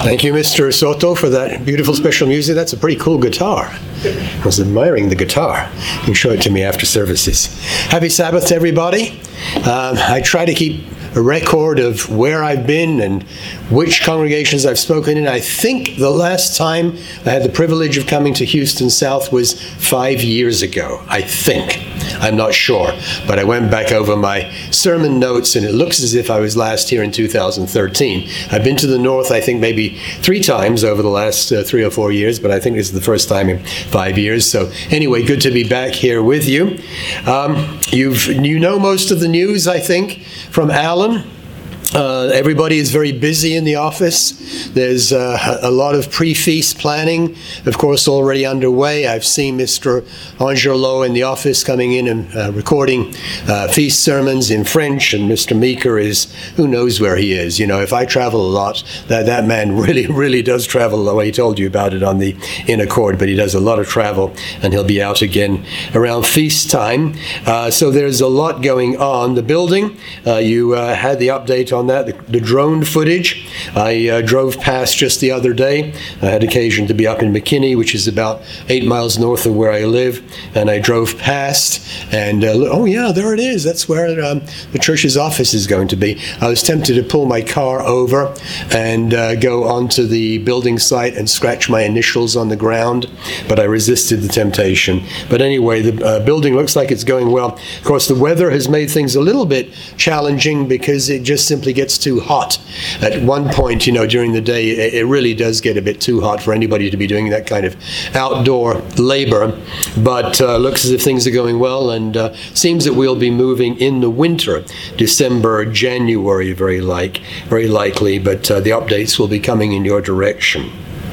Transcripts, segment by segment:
Thank you, Mr. Soto, for that beautiful special music. That's a pretty cool guitar. I was admiring the guitar. You can show it to me after services. Happy Sabbath to everybody. I try to keep a record of where I've been and which congregations I've spoken in. I think the last time I had the privilege of coming to Houston South was 5 years ago, I think. I'm not sure, but I went back over my sermon notes, and it looks as if I was last here in 2013. I've been to the north, I think, maybe 3 times over the last 3 or 4 years, but I think this is the first time in 5 years. So anyway, good to be back here with you. You know most of the news, I think, from Alan. Everybody is very busy in the office. There's a lot of pre-feast planning, of course, already underway. I've seen Mr. Angelot in the office coming in and recording feast sermons in French, and Mr. Meeker is, who knows where he is. You know, if I travel a lot, that man really does travel. Well, he told you about it on the In Accord, but he does a lot of travel, and he'll be out again around feast time. So there's a lot going on. The building, you had the update on that, the drone footage. I drove past just the other day. I had occasion to be up in McKinney, which is about 8 miles north of where I live, and I drove past, and oh yeah, there it is. That's where the church's office is going to be. I was tempted to pull my car over and go onto the building site and scratch my initials on the ground, but I resisted the temptation. But anyway, the building looks like it's going well. Of course, the weather has made things a little bit challenging because it just simply gets too hot. At one point, you know, during the day, it really does get a bit too hot for anybody to be doing that kind of outdoor labor. But looks as if things are going well, and seems that we'll be moving in the winter, December, January, very likely. But the updates will be coming in your direction.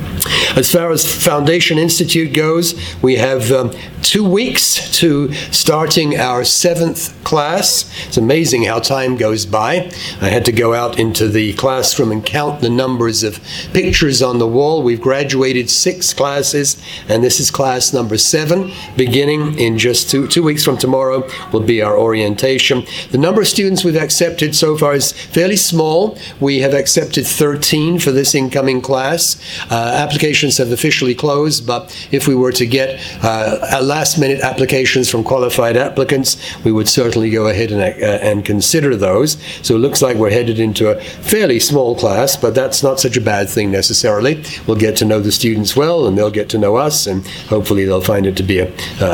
As far as Foundation Institute goes, we have 2 weeks to starting our 7th class. It's amazing how time goes by. I had to go out into the classroom and count the numbers of pictures on the wall. We've graduated 6 classes, and this is class number 7. Beginning in just two weeks from tomorrow will be our orientation. The number of students we've accepted so far is fairly small. We have accepted 13 for this incoming class. Applications have officially closed, but if we were to get last-minute applications from qualified applicants, we would certainly go ahead and consider those. So it looks like we're headed into a fairly small class, but that's not such a bad thing necessarily. We'll get to know the students well, and they'll get to know us, and hopefully they'll find it to be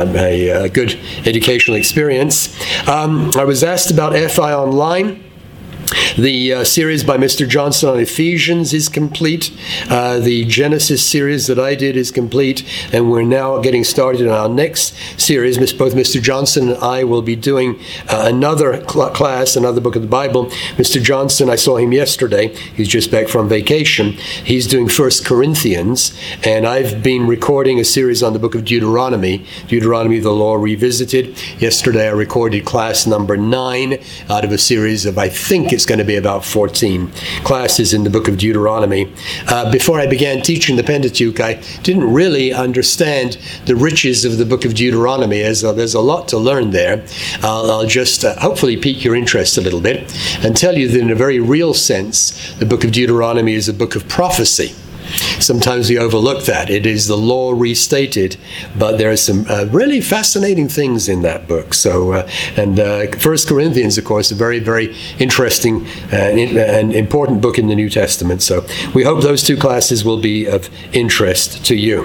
a good educational experience. I was asked about FI Online. The series by Mr. Johnson on Ephesians is complete. The Genesis series that I did is complete, and we're now getting started on our next series. Both Mr. Johnson and I will be doing another class, another book of the Bible. Mr. Johnson, I saw him yesterday. He's just back from vacation. He's doing 1 Corinthians, and I've been recording a series on the book of Deuteronomy, the Law Revisited. Yesterday I recorded class number 9 out of a series of, I think it's going to be about 14 classes in the book of Deuteronomy. Before I began teaching the Pentateuch, I didn't really understand the riches of the book of Deuteronomy, as there's a lot to learn there. I'll just hopefully pique your interest a little bit and tell you that in a very real sense, the book of Deuteronomy is a book of prophecy. Sometimes we overlook that. It is the law restated, but there are some really fascinating things in that book. So, 1 Corinthians, of course, a very, very interesting and important book in the New Testament. So we hope those 2 classes will be of interest to you.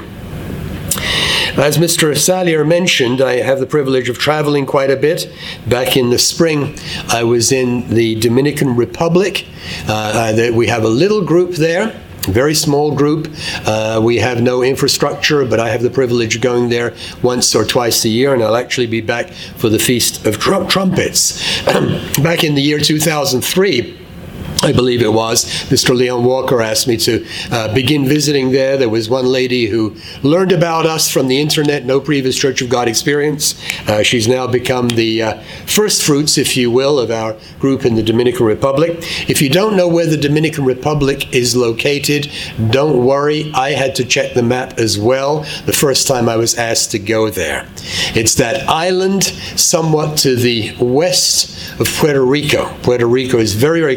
As Mr. Sallier mentioned, I have the privilege of traveling quite a bit. Back in the spring, I was in the Dominican Republic. We have a little group there. Very small group. We have no infrastructure, but I have the privilege of going there once or twice a year, and I'll actually be back for the Feast of Trumpets. Back in the year 2003, I believe it was, Mr. Leon Walker asked me to begin visiting there. There was one lady who learned about us from the internet, no previous Church of God experience. She's now become the first fruits, if you will, of our group in the Dominican Republic. If you don't know where the Dominican Republic is located, don't worry. I had to check the map as well the first time I was asked to go there. It's that island somewhat to the west of Puerto Rico. Puerto Rico is very, very close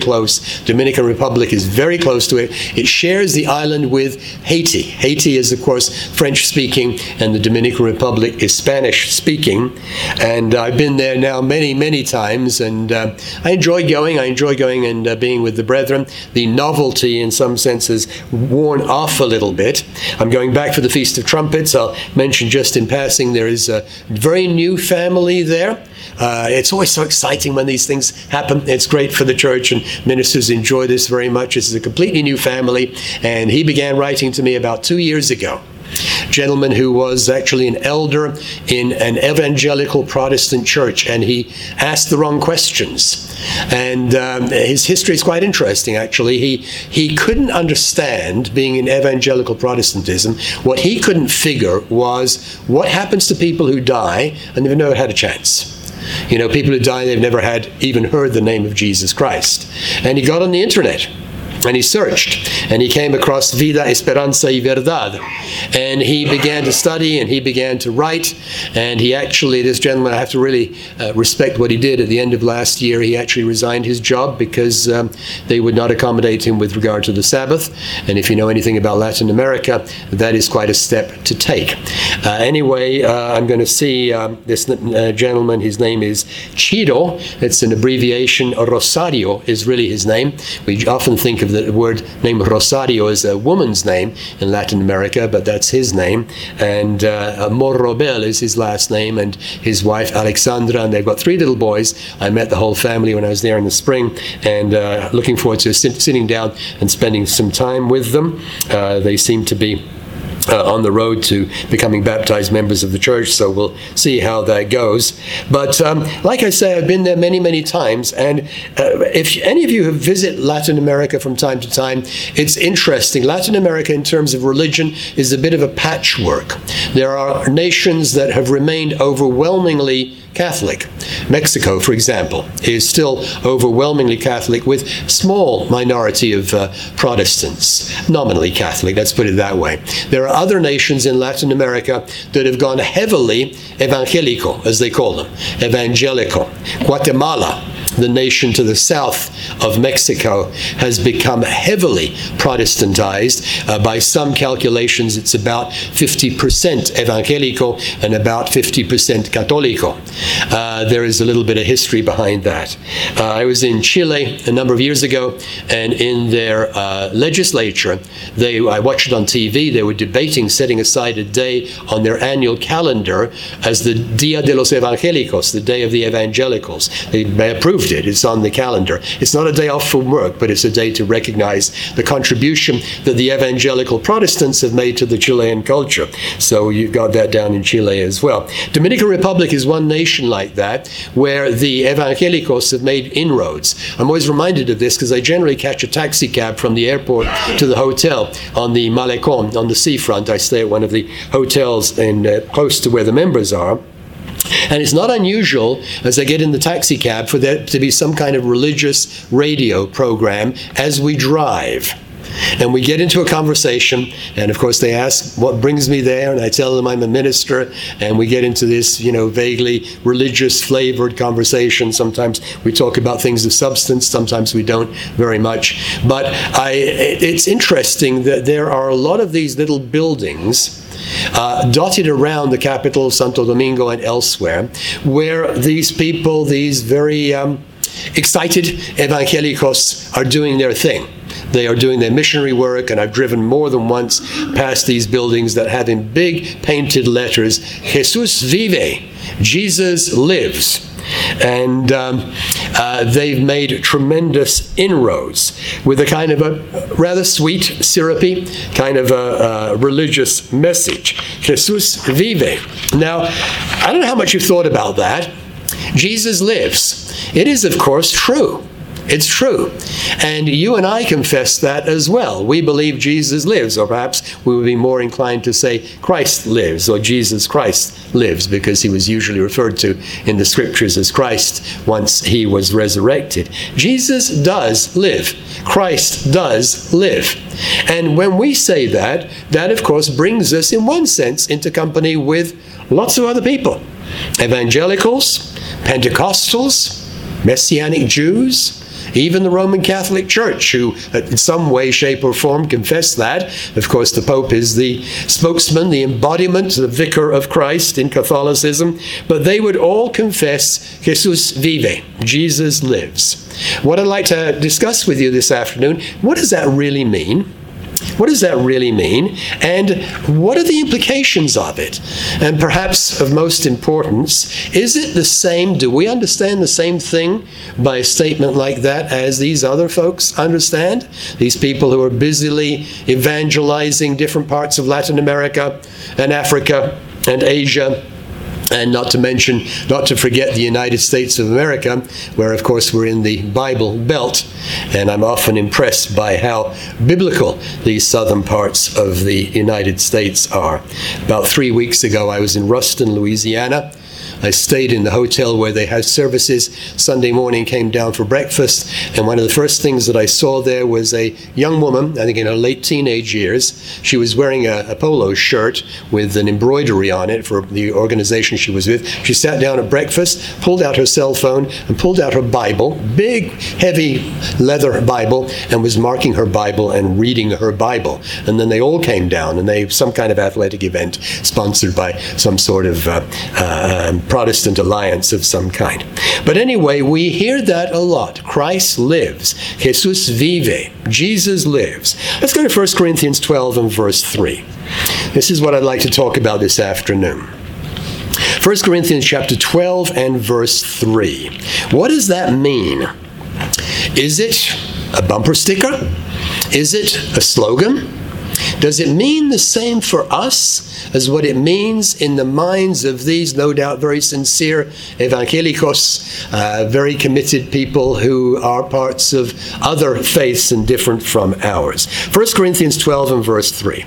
Dominican Republic is very close to it. It shares the island with Haiti. Haiti is, of course, French-speaking, and the Dominican Republic is Spanish-speaking. And I've been there now many, many times, and I enjoy going. I enjoy going and being with the brethren. The novelty, in some senses, worn off a little bit. I'm going back for the Feast of Trumpets. I'll mention just in passing, there is a very new family there. It's always so exciting when these things happen. It's great for the church, and ministers enjoy this very much. This is a completely new family, and he began writing to me about 2 years ago. Gentleman who was actually an elder in an evangelical Protestant church, and he asked the wrong questions. And his history is quite interesting, actually. He couldn't understand, being in evangelical Protestantism, what he couldn't figure was what happens to people who die and they've never had a chance. You know, people who die, they've never had even heard the name of Jesus Christ. And he got on the internet, and he searched, and he came across Vida, Esperanza y Verdad. And he began to study, and he began to write. And he actually, this gentleman, I have to really respect what he did. At the end of last year, he actually resigned his job because they would not accommodate him with regard to the Sabbath. And if you know anything about Latin America, that is quite a step to take. Anyway, I'm going to see this gentleman. His name is Chido. It's an abbreviation. Rosario is really his name. We often think of the word name Rosario as a woman's name in Latin America, but that's his name. And Morrobel is his last name, and his wife Alexandra, and they've got 3 little boys. I met the whole family when I was there in the spring, and looking forward to sitting down and spending some time with them. They seem to be on the road to becoming baptized members of the church, so we'll see how that goes. But like I say, I've been there many, many times, and if any of you have visited Latin America from time to time, it's interesting. Latin America, in terms of religion, is a bit of a patchwork. There are nations that have remained overwhelmingly Catholic. Mexico, for example, is still overwhelmingly Catholic with small minority of Protestants, nominally Catholic, let's put it that way. There are other nations in Latin America that have gone heavily evangelical, as they call them, evangelical. Guatemala, the nation to the south of Mexico, has become heavily Protestantized. By some calculations, it's about 50% evangelical and about 50% católico. There is a little bit of history behind that. I was in Chile a number of years ago, and in their legislature, I watched it on TV, they were debating setting aside a day on their annual calendar as the Dia de los Evangelicos, the Day of the Evangelicals. They approved it. It's on the calendar. It's not a day off from work, but it's a day to recognize the contribution that the evangelical Protestants have made to the Chilean culture. So you've got that down in Chile as well. Dominican Republic is one nation like that, where the evangelicals have made inroads. I'm always reminded of this because I generally catch a taxi cab from the airport to the hotel on the Malecón, on the seafront. I stay at one of the hotels close to where the members are. And it's not unusual, as I get in the taxi cab, for there to be some kind of religious radio program as we drive. And we get into a conversation, and of course they ask what brings me there, and I tell them I'm a minister, and we get into this, vaguely religious flavored conversation. Sometimes we talk about things of substance, sometimes we don't very much. But it's interesting that there are a lot of these little buildings dotted around the capital, Santo Domingo, and elsewhere, where these people, these very excited evangelicos, are doing their thing. They are doing their missionary work, and I've driven more than once past these buildings that have in big painted letters, Jesus vive, Jesus lives. And they've made tremendous inroads with a kind of a rather sweet, syrupy kind of a religious message. Jesus vive. Now, I don't know how much you've thought about that. Jesus lives. It is, of course, true. It's true. And you and I confess that as well. We believe Jesus lives, or perhaps we would be more inclined to say Christ lives, or Jesus Christ lives, because he was usually referred to in the scriptures as Christ once he was resurrected. Jesus does live. Christ does live. And when we say that, that of course brings us in one sense into company with lots of other people. Evangelicals, Pentecostals, Messianic Jews, Even the Roman Catholic Church, who in some way, shape, or form confess that. Of course, the Pope is the spokesman, the embodiment, the vicar of Christ in Catholicism. But they would all confess, Jesus vive, Jesus lives. What I'd like to discuss with you this afternoon, what does that really mean? What does that really mean? And what are the implications of it? And perhaps of most importance, is it the same? Do we understand the same thing by a statement like that as these other folks understand? These people who are busily evangelizing different parts of Latin America and Africa and Asia, and not to forget the United States of America, where, of course, we're in the Bible Belt. And I'm often impressed by how biblical these southern parts of the United States are. About 3 weeks ago, I was in Ruston, Louisiana. I stayed in the hotel where they have services. Sunday morning, came down for breakfast, and one of the first things that I saw there was a young woman, I think in her late teenage years. She was wearing a polo shirt with an embroidery on it for the organization she was with. She sat down at breakfast, pulled out her cell phone, and pulled out her Bible, big, heavy leather Bible, and was marking her Bible and reading her Bible. And then they all came down, and some kind of athletic event sponsored by some sort of Protestant alliance of some kind. But anyway, we hear that a lot. Christ lives. Jesus vive. Jesus lives. Let's go to 1 Corinthians 12 and verse 3. This is what I'd like to talk about this afternoon. 1 Corinthians chapter 12 and verse 3. What does that mean? Is it a bumper sticker? Is it a slogan? Does it mean the same for us as what it means in the minds of these, no doubt, very sincere evangelicos, very committed people who are parts of other faiths and different from ours? 1 Corinthians 12 and verse 3.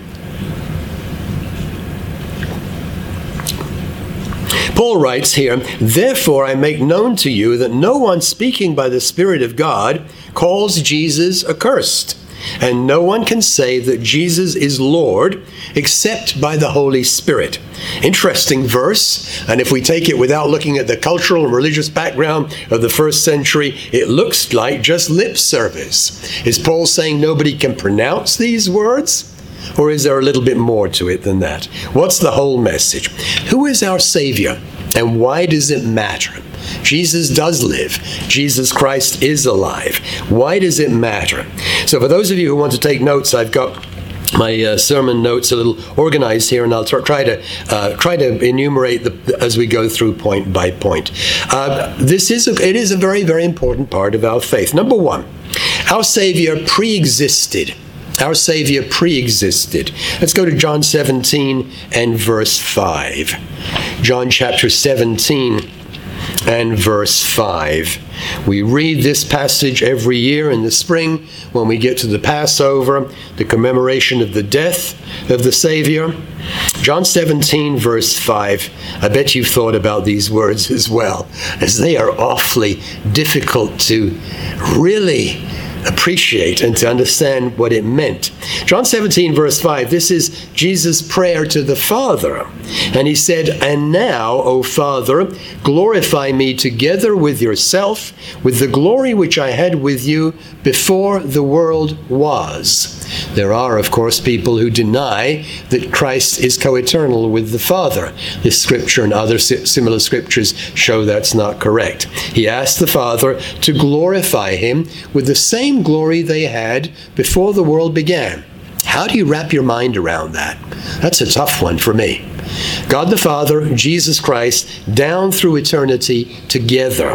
Paul writes here, "Therefore I make known to you that no one speaking by the Spirit of God calls Jesus accursed. And no one can say that Jesus is Lord except by the Holy Spirit." Interesting verse, and if we take it without looking at the cultural and religious background of the first century, it looks like just lip service. Is Paul saying nobody can pronounce these words? Or is there a little bit more to it than that? What's the whole message? Who is our Savior, and why does it matter? Jesus does live. Jesus Christ is alive. Why does it matter? So for those of you who want to take notes, I've got my sermon notes a little organized here, and I'll try to enumerate as we go through point by point. It is a very, very important part of our faith. Number one, our Savior pre-existed. Our Savior pre-existed. Let's go to John 17 and verse 5. John chapter 17 and verse 5. We read this passage every year in the spring when we get to the Passover, the commemoration of the death of the Savior. John 17 verse 5. I bet you've thought about these words as well, as they are awfully difficult to really appreciate and to understand what it meant. John 17 verse 5, this is Jesus' prayer to the Father. And he said, "And now, O Father, glorify me together with yourself, with the glory which I had with you before the world was." There are, of course, people who deny that Christ is co-eternal with the Father. This scripture and other similar scriptures show that's not correct. He asked the Father to glorify him with the same glory they had before the world began. How do you wrap your mind around that? That's a tough one for me. God the Father, Jesus Christ, down through eternity together.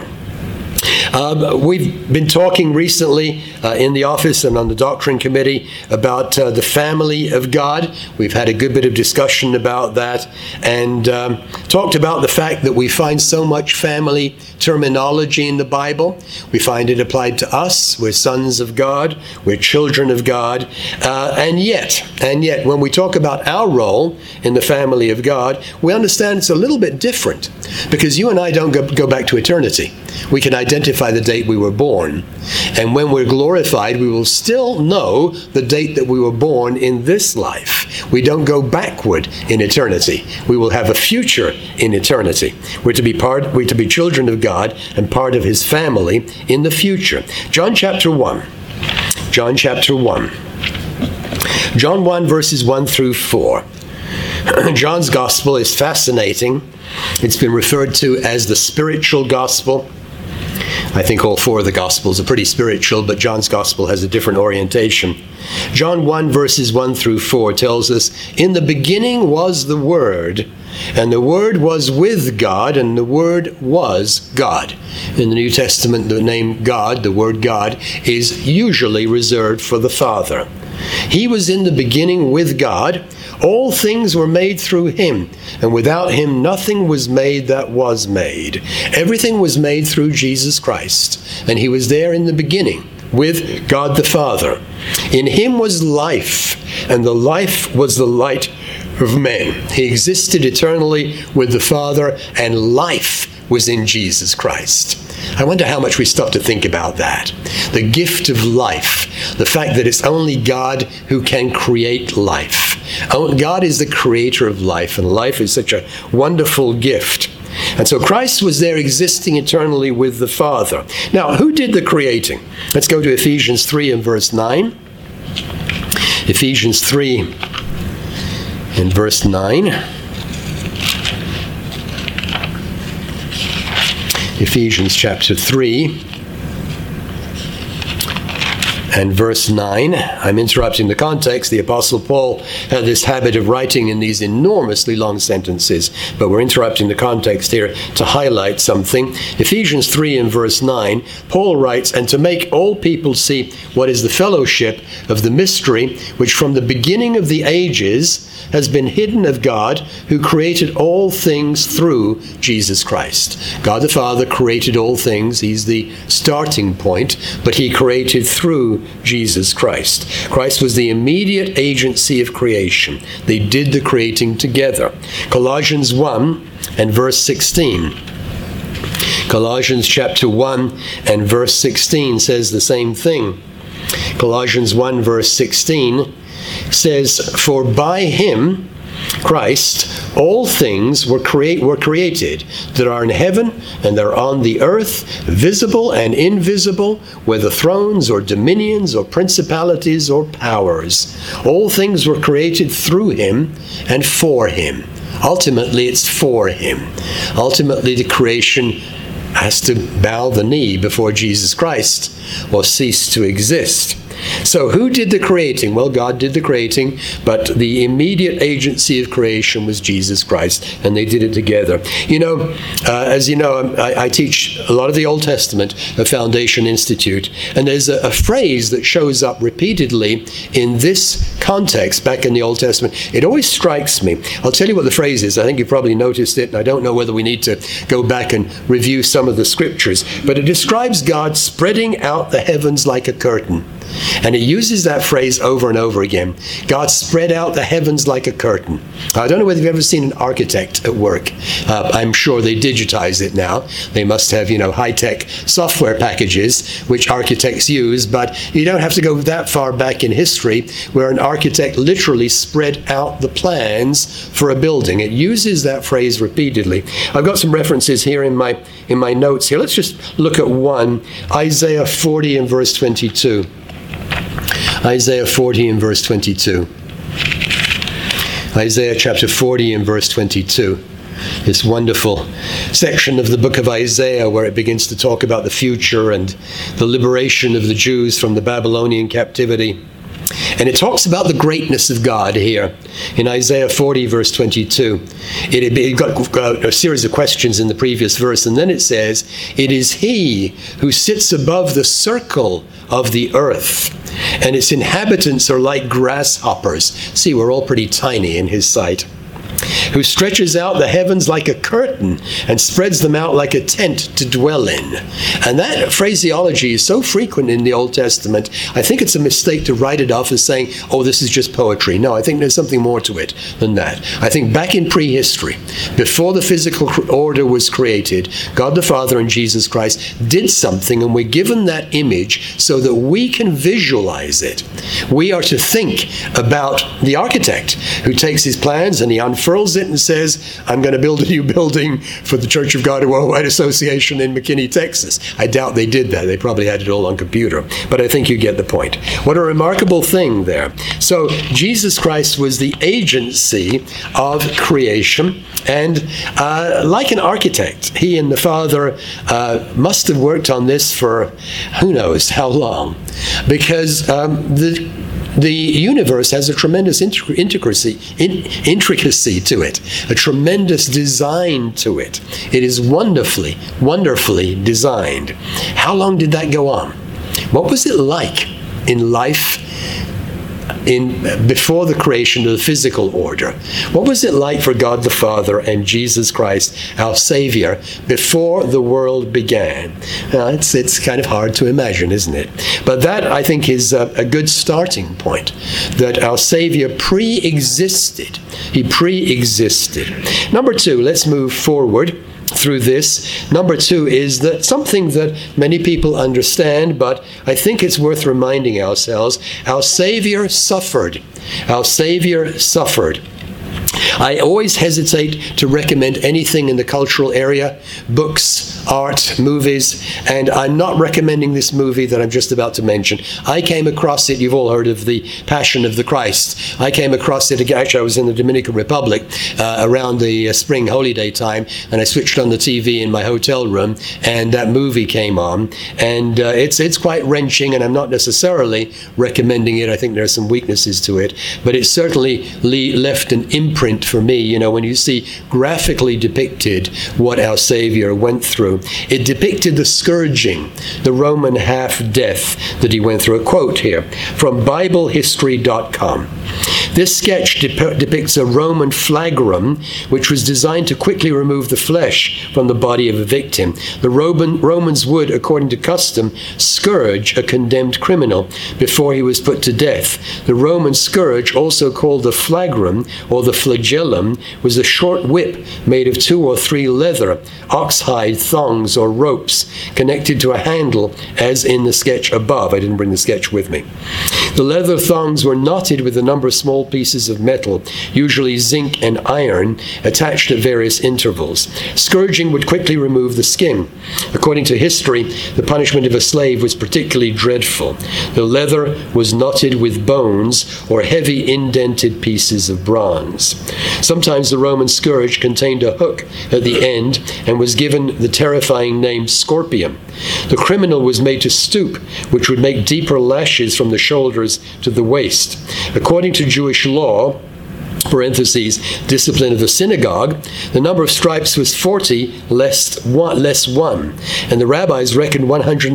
We've been talking recently in the office and on the doctrine committee about the family of God. We've had a good bit of discussion about that, and talked about the fact that we find so much family terminology in the Bible. We find it applied to us. We're sons of God. We're children of God. And yet, when we talk about our role in the family of God, we understand it's a little bit different, because you and I don't go back to eternity. We can identify the date we were born. And when we're glorified glorified, we will still know the date that we were born in this life. We don't go backward in eternity. We will have a future in eternity. We're to be children of God and part of his family in the future. John chapter 1. John chapter 1. John 1 verses 1 through 4. John's gospel is fascinating. It's been referred to as the spiritual gospel. I think all four of the Gospels are pretty spiritual, but John's Gospel has a different orientation. John 1 verses 1 through 4 tells us, "In the beginning was the Word, and the Word was with God, and the Word was God." In the New Testament, the name God, the word God, is usually reserved for the Father. "He was in the beginning with God. All things were made through him, and without him nothing was made that was made." Everything was made through Jesus Christ, and he was there in the beginning with God the Father. "In him was life, and the life was the light of men." He existed eternally with the Father, and life was in Jesus Christ. I wonder how much we stop to think about that. The gift of life, the fact that it's only God who can create life. God is the creator of life, and life is such a wonderful gift. And so Christ was there existing eternally with the Father. Now, who did the creating? Let's go to Ephesians 3 and verse 9. Ephesians 3 and verse 9. Ephesians chapter 3 and verse 9. I'm interrupting the context. The Apostle Paul had this habit of writing in these enormously long sentences, but we're interrupting the context here to highlight something. Ephesians 3 and verse 9, Paul writes, "And to make all people see what is the fellowship of the mystery, which from the beginning of the ages has been hidden of God, who created all things through Jesus Christ." God the Father created all things. He's the starting point, but he created through Jesus Christ. Christ was the immediate agency of creation. They did the creating together. Colossians 1 and verse 16. Colossians chapter 1 and verse 16 says the same thing. Colossians 1 verse 16 says, "For by him, Christ, all things were created that are in heaven and that are on the earth, visible and invisible, whether thrones or dominions or principalities or powers. All things were created through him and for him." Ultimately, it's for him. Ultimately, the creation has to bow the knee before Jesus Christ or cease to exist. So who did the creating? Well, God did the creating, but the immediate agency of creation was Jesus Christ, and they did it together. As you know, I teach a lot of the Old Testament at Foundation Institute, and there's a phrase that shows up repeatedly in this context back in the Old Testament. It always strikes me. I'll tell you what the phrase is. I think you probably noticed it, and I don't know whether we need to go back and review some of the scriptures, but it describes God spreading out the heavens like a curtain. And it uses that phrase over and over again. God spread out the heavens like a curtain. I don't know whether you've ever seen an architect at work. I'm sure they digitize it now. They must have, high-tech software packages which architects use, but you don't have to go that far back in history where an architect literally spread out the plans for a building. It uses that phrase repeatedly. I've got some references here in my notes here. Let's just look at one. Isaiah 40 and verse 22. Isaiah 40 and verse 22. Isaiah chapter 40 and verse 22. This wonderful section of the book of Isaiah where it begins to talk about the future and the liberation of the Jews from the Babylonian captivity. And it talks about the greatness of God here in Isaiah 40, verse 22. It got a series of questions in the previous verse, and then it says, "It is he who sits above the circle of the earth, and its inhabitants are like grasshoppers." See, we're all pretty tiny in his sight. who stretches out the heavens like a curtain and spreads them out like a tent to dwell in. And that phraseology is so frequent in the Old Testament, I think it's a mistake to write it off as saying, oh, this is just poetry. No, I think there's something more to it than that. I think back in prehistory, before the physical order was created, God the Father and Jesus Christ did something, and we're given that image so that we can visualize it. We are to think about the architect who takes his plans and he unfurls it and says, I'm going to build a new building for the Church of God Worldwide Association in McKinney, Texas. I doubt they did that. They probably had it all on computer. But I think you get the point. What a remarkable thing there. So Jesus Christ was the agency of creation. And like an architect, he and the Father must have worked on this for who knows how long. Because the universe has a tremendous intricacy to it, a tremendous design to it. It is wonderfully, wonderfully designed. How long did that go on? What was it like in life before the creation of the physical order? What was it like for God the Father and Jesus Christ, our Savior, before the world began? It's kind of hard to imagine, isn't it? But that, I think, is a good starting point, that our Savior pre-existed. He pre-existed. Number two, let's move forward through this. Number two is that something that many people understand, but I think it's worth reminding ourselves. Our Savior suffered. Our Savior suffered. I always hesitate to recommend anything in the cultural area, books, art, movies, and I'm not recommending this movie that I'm just about to mention. I came across it, you've all heard of the Passion of the Christ. I came across it, actually I was in the Dominican Republic around the spring holiday time, and I switched on the TV in my hotel room, and that movie came on, and it's quite wrenching, and I'm not necessarily recommending it. I think there are some weaknesses to it, but it certainly left an imprint for me, when you see graphically depicted what our Savior went through. It depicted the scourging, the Roman half-death that he went through. A quote here from BibleHistory.com. This sketch depicts a Roman flagrum, which was designed to quickly remove the flesh from the body of a victim. The Romans would, according to custom, scourge a condemned criminal before he was put to death. The Roman scourge, also called the flagrum or the flagellum, was a short whip made of 2 or 3 leather, oxhide thongs or ropes connected to a handle, as in the sketch above. I didn't bring the sketch with me. The leather thongs were knotted with a number of small pieces of metal, usually zinc and iron, attached at various intervals. Scourging would quickly remove the skin. According to history, the punishment of a slave was particularly dreadful. The leather was knotted with bones or heavy indented pieces of bronze. Sometimes the Roman scourge contained a hook at the end and was given the terrifying name scorpion. The criminal was made to stoop, which would make deeper lashes from the shoulders to the waist. According to Jewish law, parentheses, discipline of the synagogue, the number of stripes was 40 less 1, and the rabbis reckoned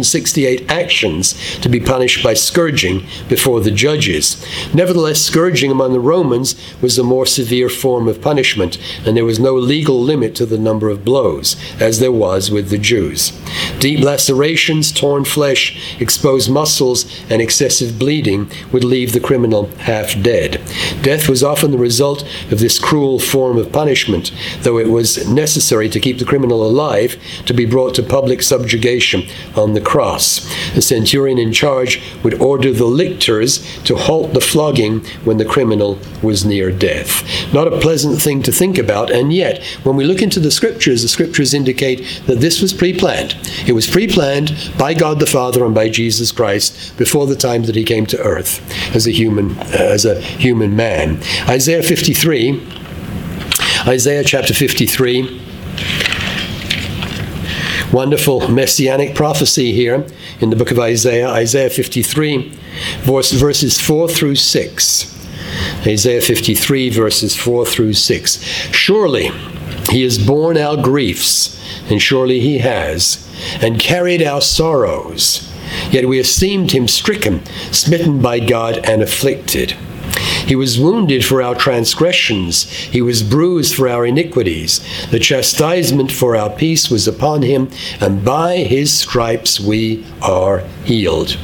168 actions to be punished by scourging before the judges. Nevertheless, scourging among the Romans was a more severe form of punishment, and there was no legal limit to the number of blows, as there was with the Jews. Deep lacerations, torn flesh, exposed muscles, and excessive bleeding would leave the criminal half dead. Death was often the result of this cruel form of punishment, though it was necessary to keep the criminal alive to be brought to public subjugation on the cross. The centurion in charge would order the lictors to halt the flogging when the criminal was near death. Not a pleasant thing to think about, and yet, when we look into the scriptures indicate that this was pre-planned. It was pre-planned by God the Father and by Jesus Christ before the time that he came to earth as a human man. Isaiah chapter 53, wonderful messianic prophecy here in the book of Isaiah. Isaiah 53, verses 4 through 6. Isaiah 53, verses 4 through 6. Surely he has borne our griefs, and surely he has, and carried our sorrows. Yet we esteemed him stricken, smitten by God, and afflicted. He was wounded for our transgressions. He was bruised for our iniquities. The chastisement for our peace was upon him, and by his stripes we are healed.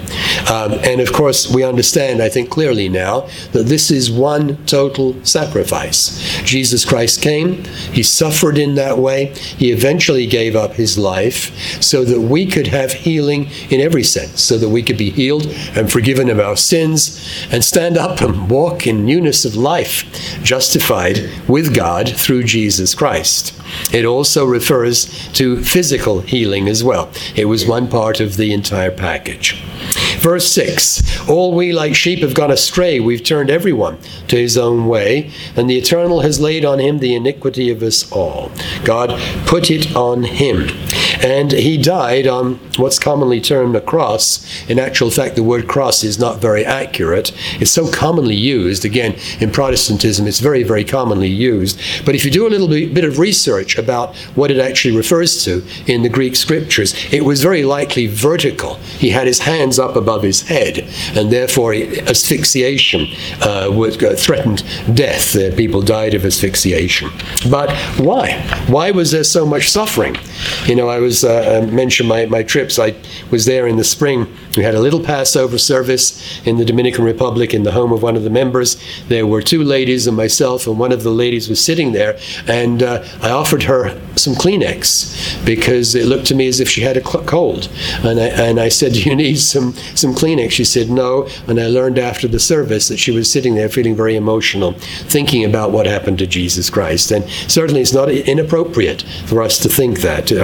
And of course, we understand, I think clearly now, that this is one total sacrifice. Jesus Christ came, he suffered in that way, he eventually gave up his life so that we could have healing in every sense, so that we could be healed and forgiven of our sins and stand up and walk in newness of life, justified with God through Jesus Christ. It also refers to physical healing as well. It was one part of the entire package. Verse 6, all we like sheep have gone astray. We've turned everyone to his own way, and the Eternal has laid on him the iniquity of us all. God put it on him. And he died on what's commonly termed a cross. In actual fact, the word cross is not very accurate. It's so commonly used. Again, in Protestantism, it's very, very commonly used. But if you do a little bit of research about what it actually refers to in the Greek scriptures, it was very likely vertical. He had his hands up above his head, and therefore asphyxiation threatened death. People died of asphyxiation. But why? Why was there so much suffering? You know, I mentioned my trips. I was there in the spring. We had a little Passover service in the Dominican Republic in the home of one of the members. There were two ladies and myself, and one of the ladies was sitting there, and I offered her some Kleenex because it looked to me as if she had a cold. And I said, do you need some Kleenex? She said, no. And I learned after the service that she was sitting there feeling very emotional, thinking about what happened to Jesus Christ. And certainly it's not inappropriate for us to think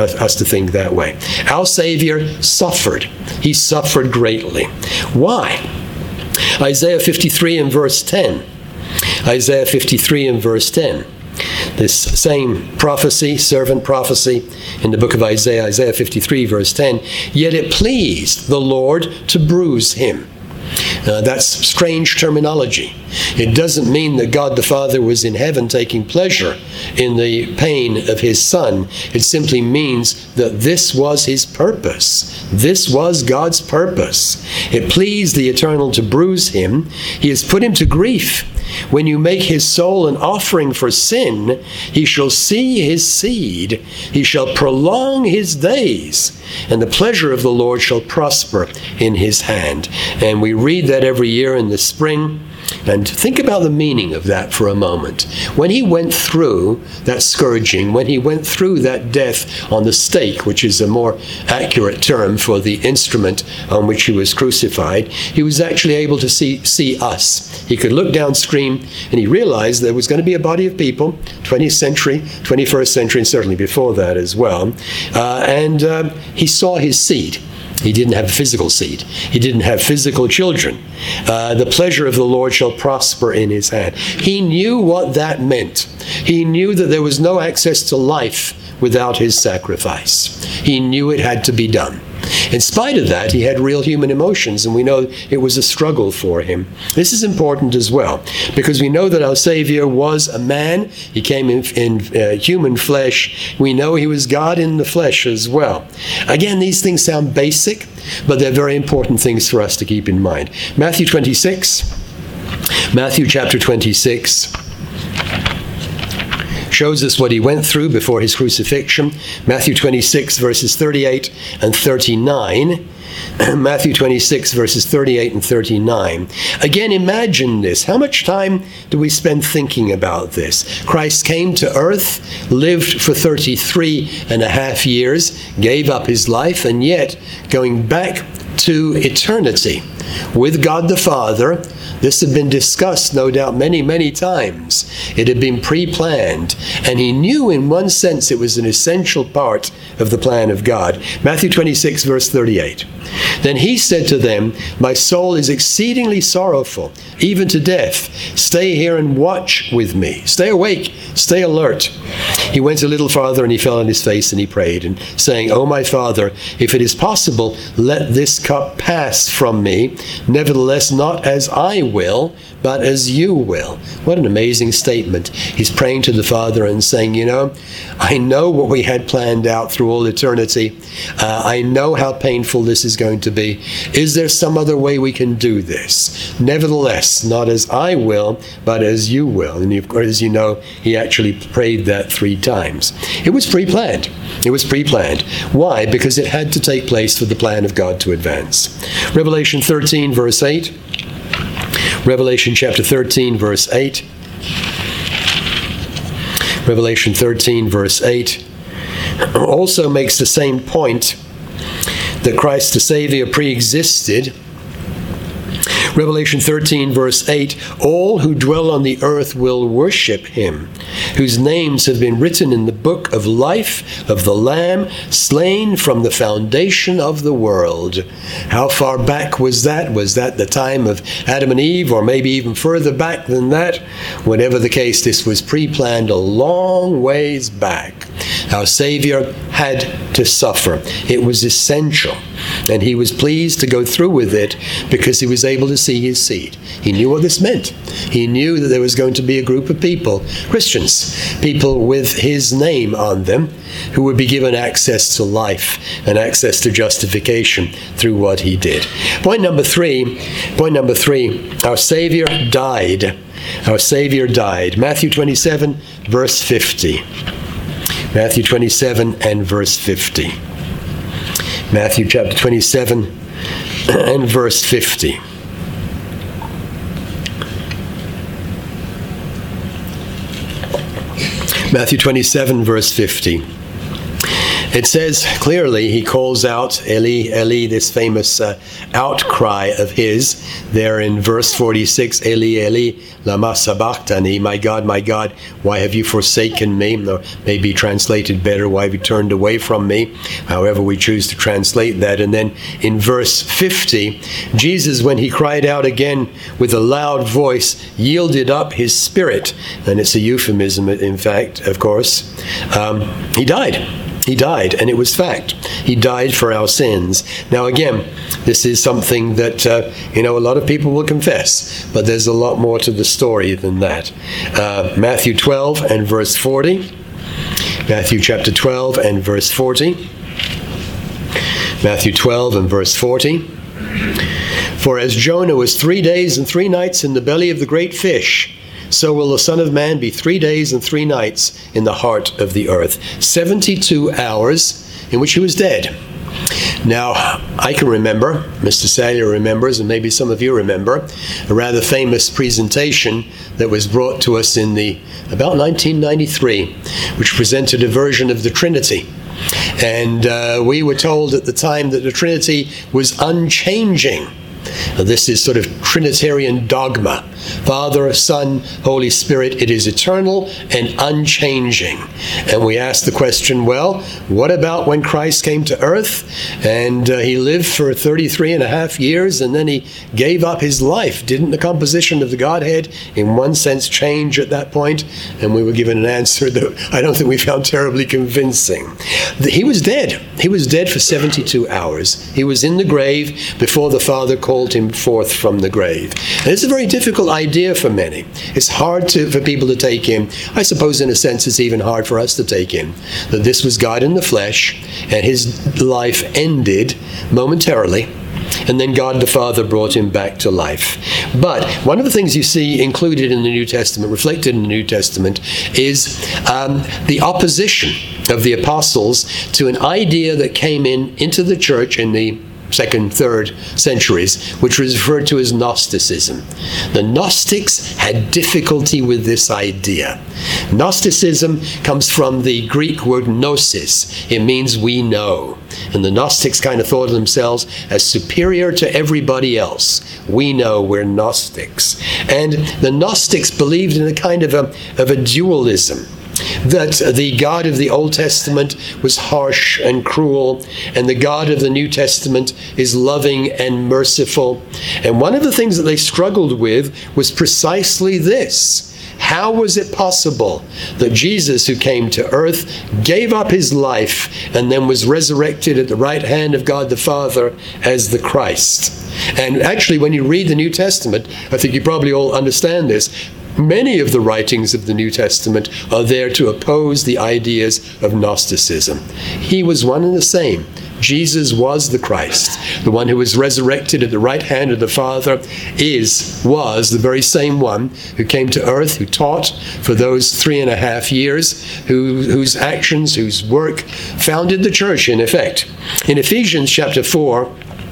that way. Our Savior suffered. He suffered greatly. Why? Isaiah 53 and verse 10. Isaiah 53 and verse 10. This same prophecy, servant prophecy, in the book of Isaiah, Isaiah 53 verse 10, yet it pleased the Lord to bruise him. That's strange terminology. It doesn't mean that God the Father was in heaven taking pleasure in the pain of his Son. It simply means that this was his purpose. This was God's purpose. It pleased the Eternal to bruise him. He has put him to grief. When you make his soul an offering for sin, he shall see his seed. He shall prolong his days, and the pleasure of the Lord shall prosper in his hand. And we read that every year in the spring. And think about the meaning of that for a moment. When he went through that scourging, when he went through that death on the stake, which is a more accurate term for the instrument on which he was crucified, he was actually able to see us. He could look downstream, and he realized there was going to be a body of people, 20th century, 21st century, and certainly before that as well. And he saw his seed. He didn't have a physical seed. He didn't have physical children. The pleasure of the Lord shall prosper in his hand. He knew what that meant. He knew that there was no access to life without his sacrifice. He knew it had to be done. In spite of that, he had real human emotions, and we know it was a struggle for him. This is important as well, because we know that our Savior was a man. He came in human flesh. We know he was God in the flesh as well. Again, these things sound basic, but they're very important things for us to keep in mind. Matthew chapter 26. Shows us what he went through before his crucifixion. Matthew 26, verses 38 and 39. Matthew 26, verses 38 and 39. Again, imagine this. How much time do we spend thinking about this? Christ came to earth, lived for 33 and a half years, gave up his life, and yet going back to eternity with God the Father. This had been discussed, no doubt, many, many times. It had been pre-planned, and he knew in one sense it was an essential part of the plan of God. Matthew 26, verse 38. Then he said to them, my soul is exceedingly sorrowful, even to death. Stay here and watch with me. Stay awake, stay alert. He went a little farther, and he fell on his face, and he prayed, and saying, O my Father, if it is possible, let this cup pass from me. Nevertheless, not as I will, but as you will. What an amazing statement. He's praying to the Father and saying, I know what we had planned out through all eternity. I know how painful this is going to be. Is there some other way we can do this? Nevertheless, not as I will, but as you will. And as you know, he actually prayed that 3 times. It was pre-planned. It was pre-planned. Why? Because it had to take place for the plan of God to advance. Revelation 13, verse 8. Revelation chapter 13, verse 8. Revelation 13, verse 8 also makes the same point that Christ the Savior pre-existed. Revelation 13, verse 8, all who dwell on the earth will worship him, whose names have been written in the book of life of the Lamb, slain from the foundation of the world. How far back was that? Was that the time of Adam and Eve, or maybe even further back than that? Whatever the case, this was pre-planned a long ways back. Our Savior had to suffer. It was essential. And he was pleased to go through with it because he was able to see his seed. He knew what this meant. He knew that there was going to be a group of people, Christians, people with his name on them, who would be given access to life and access to justification through what he did. Point number three, our Savior died. Our Savior died. Matthew 27, verse 50. Matthew 27 and verse 50. Matthew chapter 27 and verse 50. Matthew 27, verse 50. It says clearly, he calls out Eli, Eli, this famous outcry of his there in verse 46, Eli, Eli, lama sabachthani, my God, why have you forsaken me? Or maybe translated better, why have you turned away from me? However we choose to translate that. And then in verse 50, Jesus, when he cried out again with a loud voice, yielded up his spirit. And it's a euphemism, in fact, of course. He died. He died, and it was fact. He died for our sins. Now again, this is something that, a lot of people will confess, but there's a lot more to the story than that. Matthew 12 and verse 40. Matthew chapter 12 and verse 40. Matthew 12 and verse 40. For as Jonah was 3 days and 3 nights in the belly of the great fish, so will the Son of Man be 3 days and 3 nights in the heart of the earth. 72 hours in which he was dead. Now, I can remember, Mr. Salyer remembers, and maybe some of you remember, a rather famous presentation that was brought to us in about 1993, which presented a version of the Trinity. And we were told at the time that the Trinity was unchanging. This is sort of Trinitarian dogma. Father, Son, Holy Spirit, it is eternal and unchanging. And we ask the question, well, what about when Christ came to earth and he lived for 33 and a half years and then he gave up his life? Didn't the composition of the Godhead in one sense change at that point? And we were given an answer that I don't think we found terribly convincing. He was dead. He was dead for 72 hours. He was in the grave before the Father called him forth from the grave. And it's a very difficult idea for many. It's hard for people to take in. I suppose in a sense it's even hard for us to take in that this was God in the flesh and his life ended momentarily, and then God the Father brought him back to life. But one of the things you see included in the New Testament, reflected in the New Testament, is the opposition of the apostles to an idea that came into the church in the 2nd, 3rd centuries, which was referred to as Gnosticism. The Gnostics had difficulty with this idea. Gnosticism comes from the Greek word gnosis. It means we know. And the Gnostics kind of thought of themselves as superior to everybody else. We know, we're Gnostics. And the Gnostics believed in a kind of a dualism, that the God of the Old Testament was harsh and cruel, and the God of the New Testament is loving and merciful. And one of the things that they struggled with was precisely this. how was it possible that Jesus, who came to earth, gave up his life, and then was resurrected at the right hand of God the Father as the Christ? And actually, when you read the New Testament, I think you probably all understand this, many of the writings of the New Testament are there to oppose the ideas of Gnosticism. He was one and the same. Jesus was the Christ. The one who was resurrected at the right hand of the Father was the very same one who came to earth, who taught for those 3.5 years, whose actions, whose work founded the church, in effect. In Ephesians chapter 4,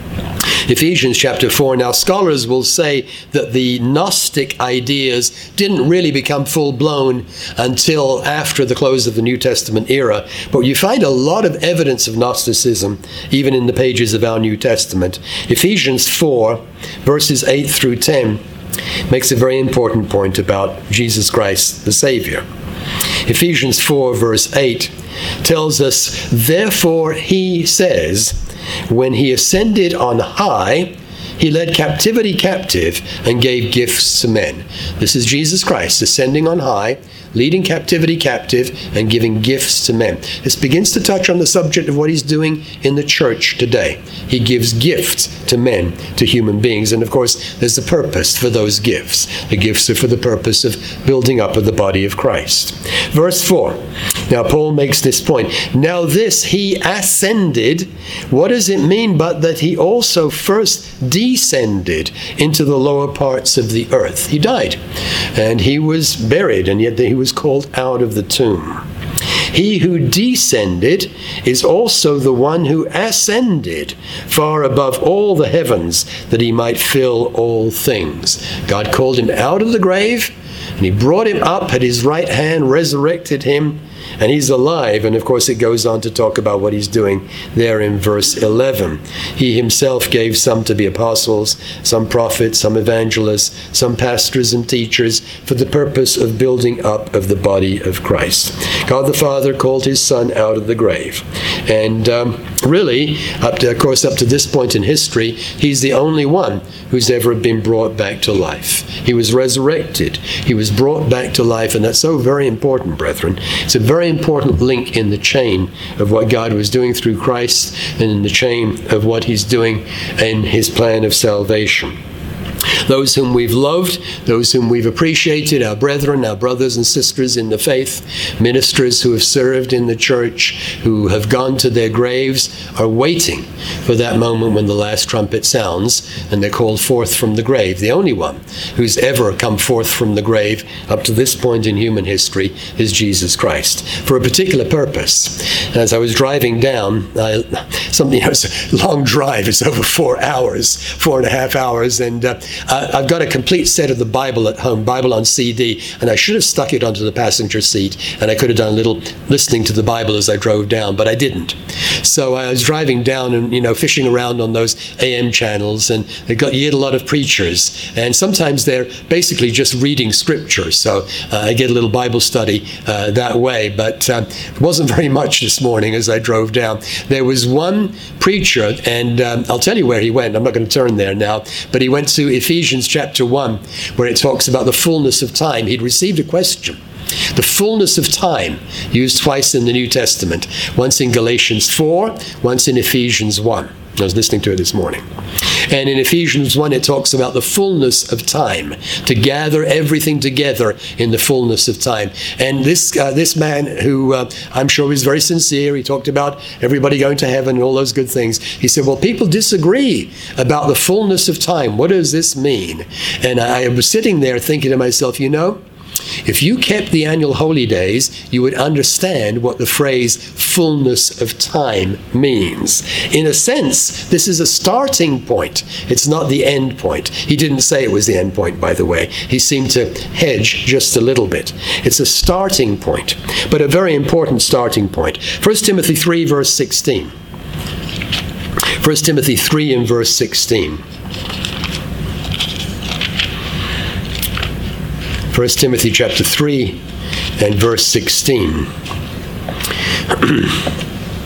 now scholars will say that the Gnostic ideas didn't really become full-blown until after the close of the New Testament era, but you find a lot of evidence of Gnosticism even in the pages of our New Testament. Ephesians 4, verses 8 through 10, makes a very important point about Jesus Christ, the Savior. Ephesians 4, verse 8 tells us, "Therefore he says, when he ascended on high, he led captivity captive and gave gifts to men." This is Jesus Christ ascending on high, leading captivity captive and giving gifts to men. This begins to touch on the subject of what he's doing in the church today. He gives gifts to men, to human beings. And of course, there's a purpose for those gifts. The gifts are for the purpose of building up of the body of Christ. Verse 4. Now, Paul makes this point. Now this he ascended. What does it mean but that he also first descended into the lower parts of the earth? He died, and he was buried, and yet he was called out of the tomb. He who descended is also the one who ascended far above all the heavens, that he might fill all things. God called him out of the grave, and he brought him up at his right hand, resurrected him, and he's alive. And of course it goes on to talk about what he's doing there in verse 11. He himself gave some to be apostles, some prophets, some evangelists, some pastors and teachers, for the purpose of building up of the body of Christ. God the Father called his Son out of the grave. And really, up to this point in history, he's the only one who's ever been brought back to life. He was resurrected. He was brought back to life, and that's so very important, brethren. It's a very important link in the chain of what God was doing through Christ and in the chain of what he's doing in his plan of salvation. Those whom we've loved, those whom we've appreciated, our brethren, our brothers and sisters in the faith, ministers who have served in the church, who have gone to their graves, are waiting for that moment when the last trumpet sounds and they're called forth from the grave. The only one who's ever come forth from the grave up to this point in human history is Jesus Christ, for a particular purpose. As I was driving down, it's a long drive, it's over 4.5 hours, and I've got a complete set of the Bible at home, Bible on CD, and I should have stuck it onto the passenger seat, and I could have done a little listening to the Bible as I drove down, but I didn't. So I was driving down and, fishing around on those AM channels, and you get a lot of preachers, and sometimes they're basically just reading scripture, so I get a little Bible study that way, but it wasn't very much this morning as I drove down. There was one preacher, and I'll tell you where he went. I'm not going to turn there now, but he went to Ephesians chapter 1, where it talks about the fullness of time. He'd received a question. The fullness of time, used twice in the New Testament, once in Galatians 4, once in Ephesians 1. I was listening to it this morning. And in Ephesians 1, it talks about the fullness of time, to gather everything together in the fullness of time. And this man, who I'm sure was very sincere, he talked about everybody going to heaven and all those good things. He said, well, people disagree about the fullness of time. What does this mean? And I was sitting there thinking to myself, if you kept the annual holy days, you would understand what the phrase fullness of time means. In a sense, this is a starting point. It's not the end point. He didn't say it was the end point, by the way. He seemed to hedge just a little bit. It's a starting point, but a very important starting point. 1 Timothy 3, verse 16. 1 Timothy 3 and verse 16. 1 Timothy chapter 3 and verse 16.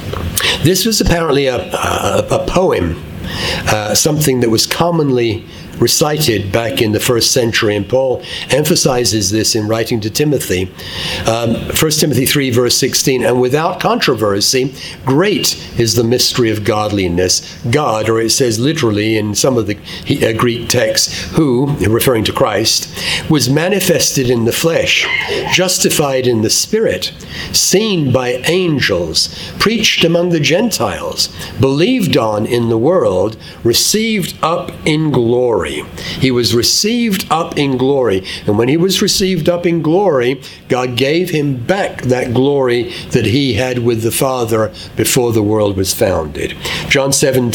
This was apparently a poem, something that was commonly recited back in the first century, and Paul emphasizes this in writing to Timothy. 1 Timothy 3, verse 16, and without controversy, great is the mystery of godliness. God, or it says literally in some of the Greek texts, who, referring to Christ, was manifested in the flesh, justified in the spirit, seen by angels, preached among the Gentiles, believed on in the world, received up in glory. He was received up in glory. And when he was received up in glory, God gave him back that glory that he had with the Father before the world was founded. John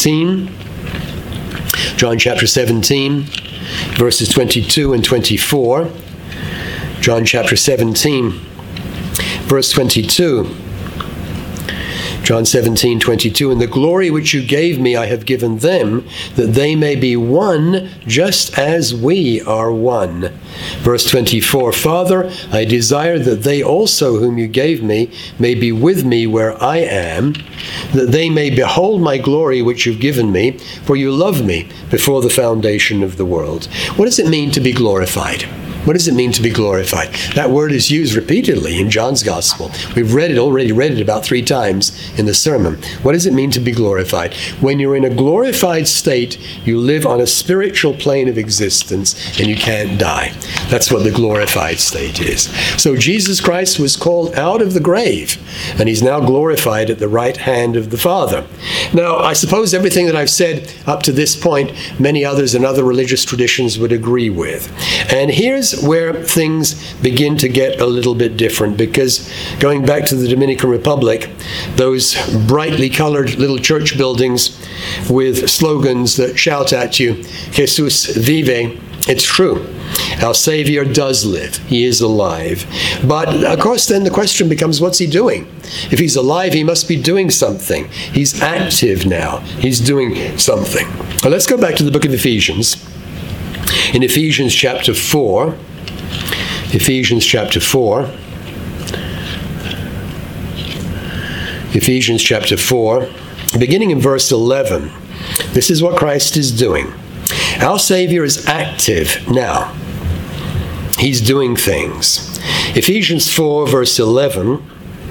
chapter 17, verses 22 and 24. John chapter 17, verse 22. John 17, 22, and the glory which you gave me I have given them, that they may be one just as we are one. Verse 24, Father, I desire that they also whom you gave me may be with me where I am, that they may behold my glory which you've given me, for you loved me before the foundation of the world. What does it mean to be glorified? What does it mean to be glorified? That word is used repeatedly in John's Gospel. We've already read it about 3 times in the sermon. What does it mean to be glorified? When you're in a glorified state, you live on a spiritual plane of existence and you can't die. That's what the glorified state is. So Jesus Christ was called out of the grave, and he's now glorified at the right hand of the Father. Now, I suppose everything that I've said up to this point, many others in other religious traditions would agree with. And here's where things begin to get a little bit different, because going back to the Dominican Republic, those brightly colored little church buildings with slogans that shout at you, Jesus vive, it's true. Our Savior does live. He is alive. But, of course, then the question becomes, what's he doing? If he's alive, he must be doing something. He's active now. He's doing something. Well, let's go back to the book of Ephesians. In Ephesians chapter 4, Ephesians chapter 4, beginning in verse 11, this is what Christ is doing. Our Savior is active now. He's doing things. Ephesians 4, verse 11,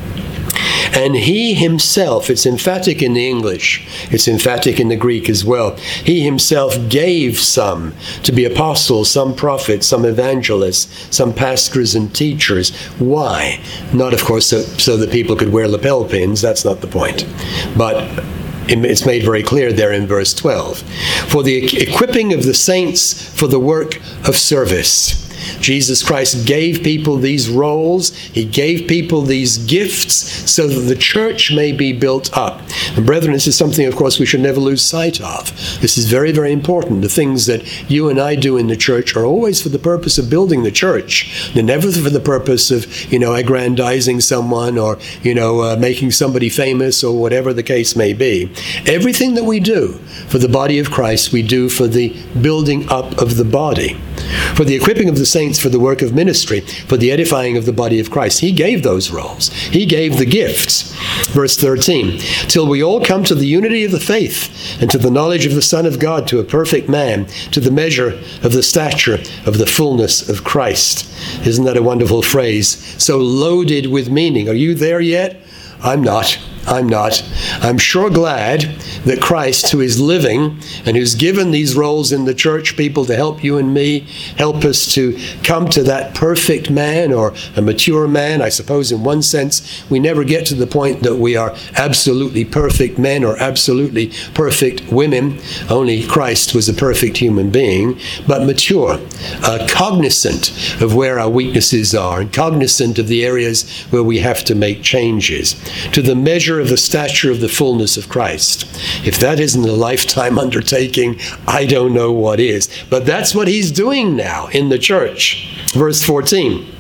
and he himself, it's emphatic in the English, it's emphatic in the Greek as well. He himself gave some to be apostles, some prophets, some evangelists, some pastors and teachers. Why? Not, of course, so that people could wear lapel pins. That's not the point. But it's made very clear there in verse 12. For the equipping of the saints for the work of service. Jesus Christ gave people these roles. He gave people these gifts so that the church may be built up. And brethren, this is something, of course, we should never lose sight of. This is very, very important. The things that you and I do in the church are always for the purpose of building the church. They're never for the purpose of, aggrandizing someone or, making somebody famous or whatever the case may be. Everything that we do for the body of Christ, we do for the building up of the body. For the equipping of the saints for the work of ministry, for the edifying of the body of Christ. He gave those roles. He gave the gifts. Verse 13, till we all come to the unity of the faith and to the knowledge of the Son of God, to a perfect man, to the measure of the stature of the fullness of Christ. Isn't that a wonderful phrase? So loaded with meaning. Are you there yet? I'm not. I'm sure glad that Christ, who is living and who's given these roles in the church people to help you and me, help us to come to that perfect man or a mature man. I suppose in one sense we never get to the point that we are absolutely perfect men or absolutely perfect women. Only Christ was a perfect human being, but mature, cognizant of where our weaknesses are and cognizant of the areas where we have to make changes. To the measure of the stature of the fullness of Christ. If that isn't a lifetime undertaking, I don't know what is. But that's what he's doing now in the church. Verse 14.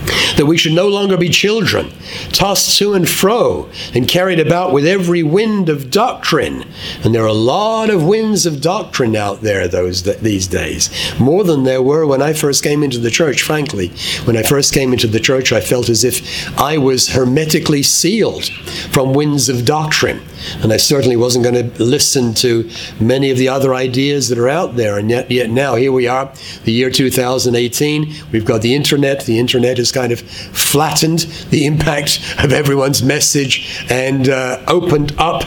that we should no longer be children, tossed to and fro and carried about with every wind of doctrine. And there are a lot of winds of doctrine out there these days, more than there were when I first came into the church, frankly. When I first came into the church, I felt as if I was hermetically sealed from winds of doctrine. And I certainly wasn't going to listen to many of the other ideas that are out there. And yet now, here we are, the year 2018. We've got the internet. The internet has kind of flattened the impact of everyone's message and opened up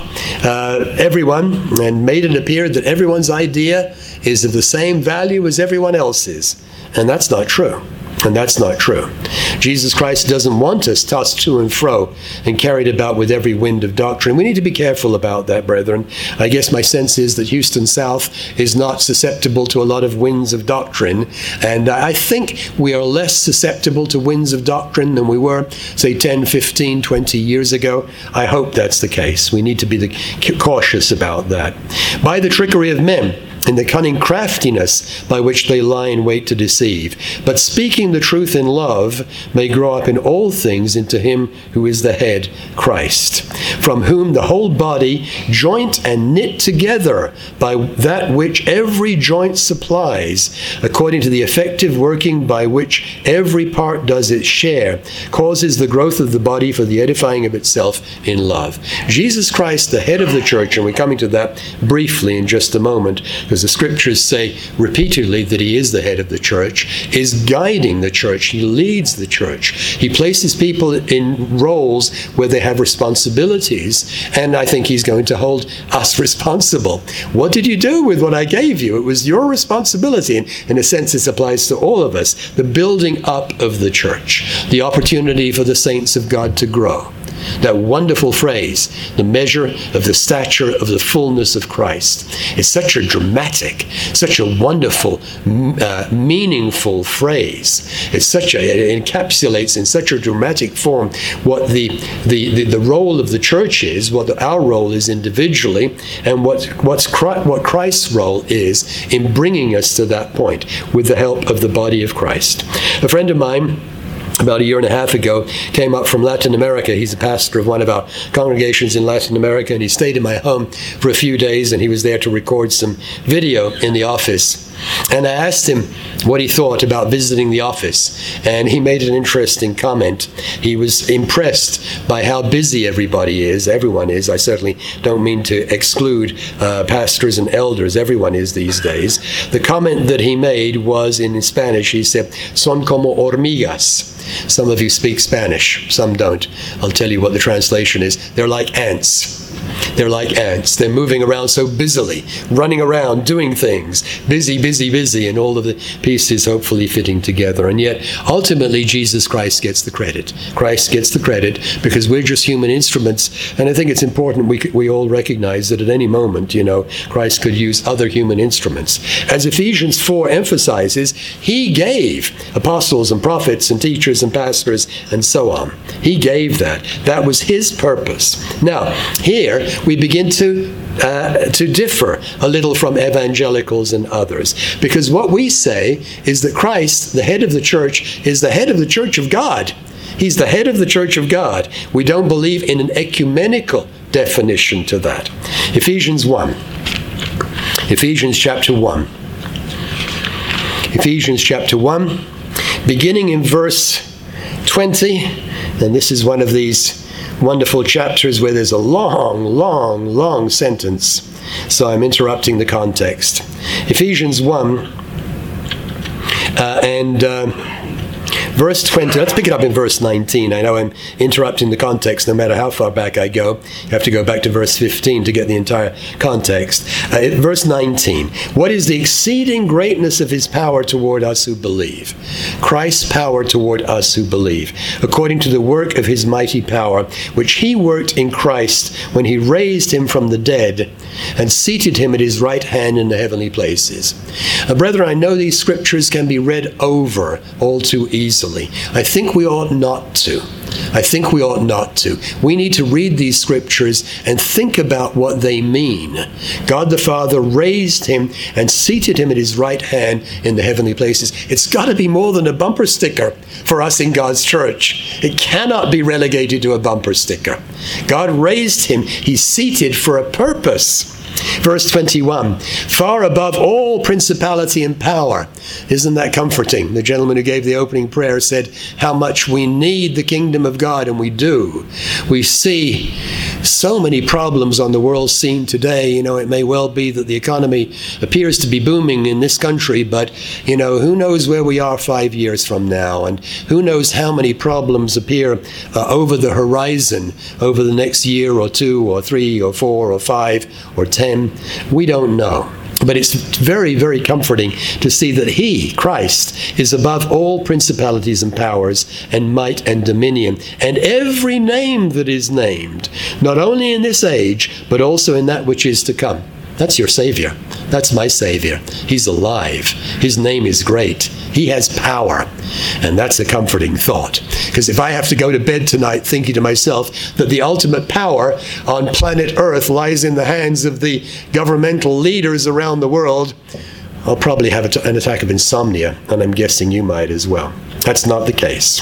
everyone and made it appear that everyone's idea is of the same value as everyone else's. And that's not true. And that's not true. Jesus Christ doesn't want us tossed to and fro and carried about with every wind of doctrine. We need to be careful about that, brethren. I guess my sense is that Houston South is not susceptible to a lot of winds of doctrine. And I think we are less susceptible to winds of doctrine than we were, say, 10, 15, 20 years ago. I hope that's the case. We need to be cautious about that. By the trickery of men, in the cunning craftiness by which they lie in wait to deceive. But speaking the truth in love may grow up in all things into him who is the head, Christ, from whom the whole body, joint and knit together by that which every joint supplies, according to the effective working by which every part does its share, causes the growth of the body for the edifying of itself in love. Jesus Christ, the head of the church, and we're coming to that briefly in just a moment, because the scriptures say repeatedly that he is the head of the church, is guiding the church. He leads the church. He places people in roles where they have responsibilities, and I think he's going to hold us responsible. What did you do with what I gave you? It was your responsibility, and in a sense this applies to all of us. The building up of the church, the opportunity for the saints of God to grow. That wonderful phrase, the measure of the stature of the fullness of Christ, is such a dramatic, such a wonderful, meaningful phrase. It encapsulates in such a dramatic form what the role of the church is, what our role is individually, and what Christ's role is in bringing us to that point with the help of the body of Christ. A friend of mine, about a year and a half ago, came up from Latin America. He's a pastor of one of our congregations in Latin America, and he stayed in my home for a few days, and he was there to record some video in the office. And I asked him what he thought about visiting the office, and he made an interesting comment. He was impressed by how busy everyone is. I certainly don't mean to exclude pastors and elders. Everyone is these days. The comment that he made was in Spanish. He said, "Son como hormigas." Some of you speak Spanish, some don't. I'll tell you what the translation is. They're like ants. They're like ants. They're moving around so busily, running around, doing things, busy, busy, busy, and all of the pieces hopefully fitting together. And yet, ultimately, Jesus Christ gets the credit. Christ gets the credit because we're just human instruments. And I think it's important we all recognize that at any moment, Christ could use other human instruments. As Ephesians 4 emphasizes, he gave apostles and prophets and teachers and pastors and so on. He gave that. That was his purpose. Now, here we begin to differ a little from evangelicals and others, because what we say is that Christ, the head of the church, is the head of the church of God. He's the head of the church of God. We don't believe in an ecumenical definition to that. Ephesians 1. Ephesians chapter 1. Ephesians chapter 1, beginning in verse 20, and this is one of these wonderful chapters where there's a long sentence. So I'm interrupting the context. Ephesians 1 verse 20. Let's pick it up in verse 19. I know I'm interrupting the context no matter how far back I go. You have to go back to verse 15 to get the entire context. Verse 19. What is the exceeding greatness of his power toward us who believe? Christ's power toward us who believe, according to the work of his mighty power, which he worked in Christ when he raised him from the dead and seated him at his right hand in the heavenly places. Brethren, I know these scriptures can be read over all too easily. I think we ought not to. I think we ought not to. We need to read these scriptures and think about what they mean. God the Father raised him and seated him at his right hand in the heavenly places. It's got to be more than a bumper sticker for us in God's church. It cannot be relegated to a bumper sticker. God raised him. He's seated for a purpose. Verse 21, far above all principality and power. Isn't that comforting? The gentleman who gave the opening prayer said how much we need the kingdom of God, and we do. We see so many problems on the world scene today. It may well be that the economy appears to be booming in this country, but, who knows where we are 5 years from now, and who knows how many problems appear over the horizon over the next year or 2 or 3 or 4 or 5 or 10. We don't know. But it's very, very comforting to see that he, Christ, is above all principalities and powers and might and dominion and every name that is named, not only in this age, but also in that which is to come. That's your Savior. That's my Savior. He's alive. His name is great. He has power. And that's a comforting thought. Because if I have to go to bed tonight thinking to myself that the ultimate power on planet Earth lies in the hands of the governmental leaders around the world, I'll probably have an attack of insomnia, and I'm guessing you might as well. That's not the case.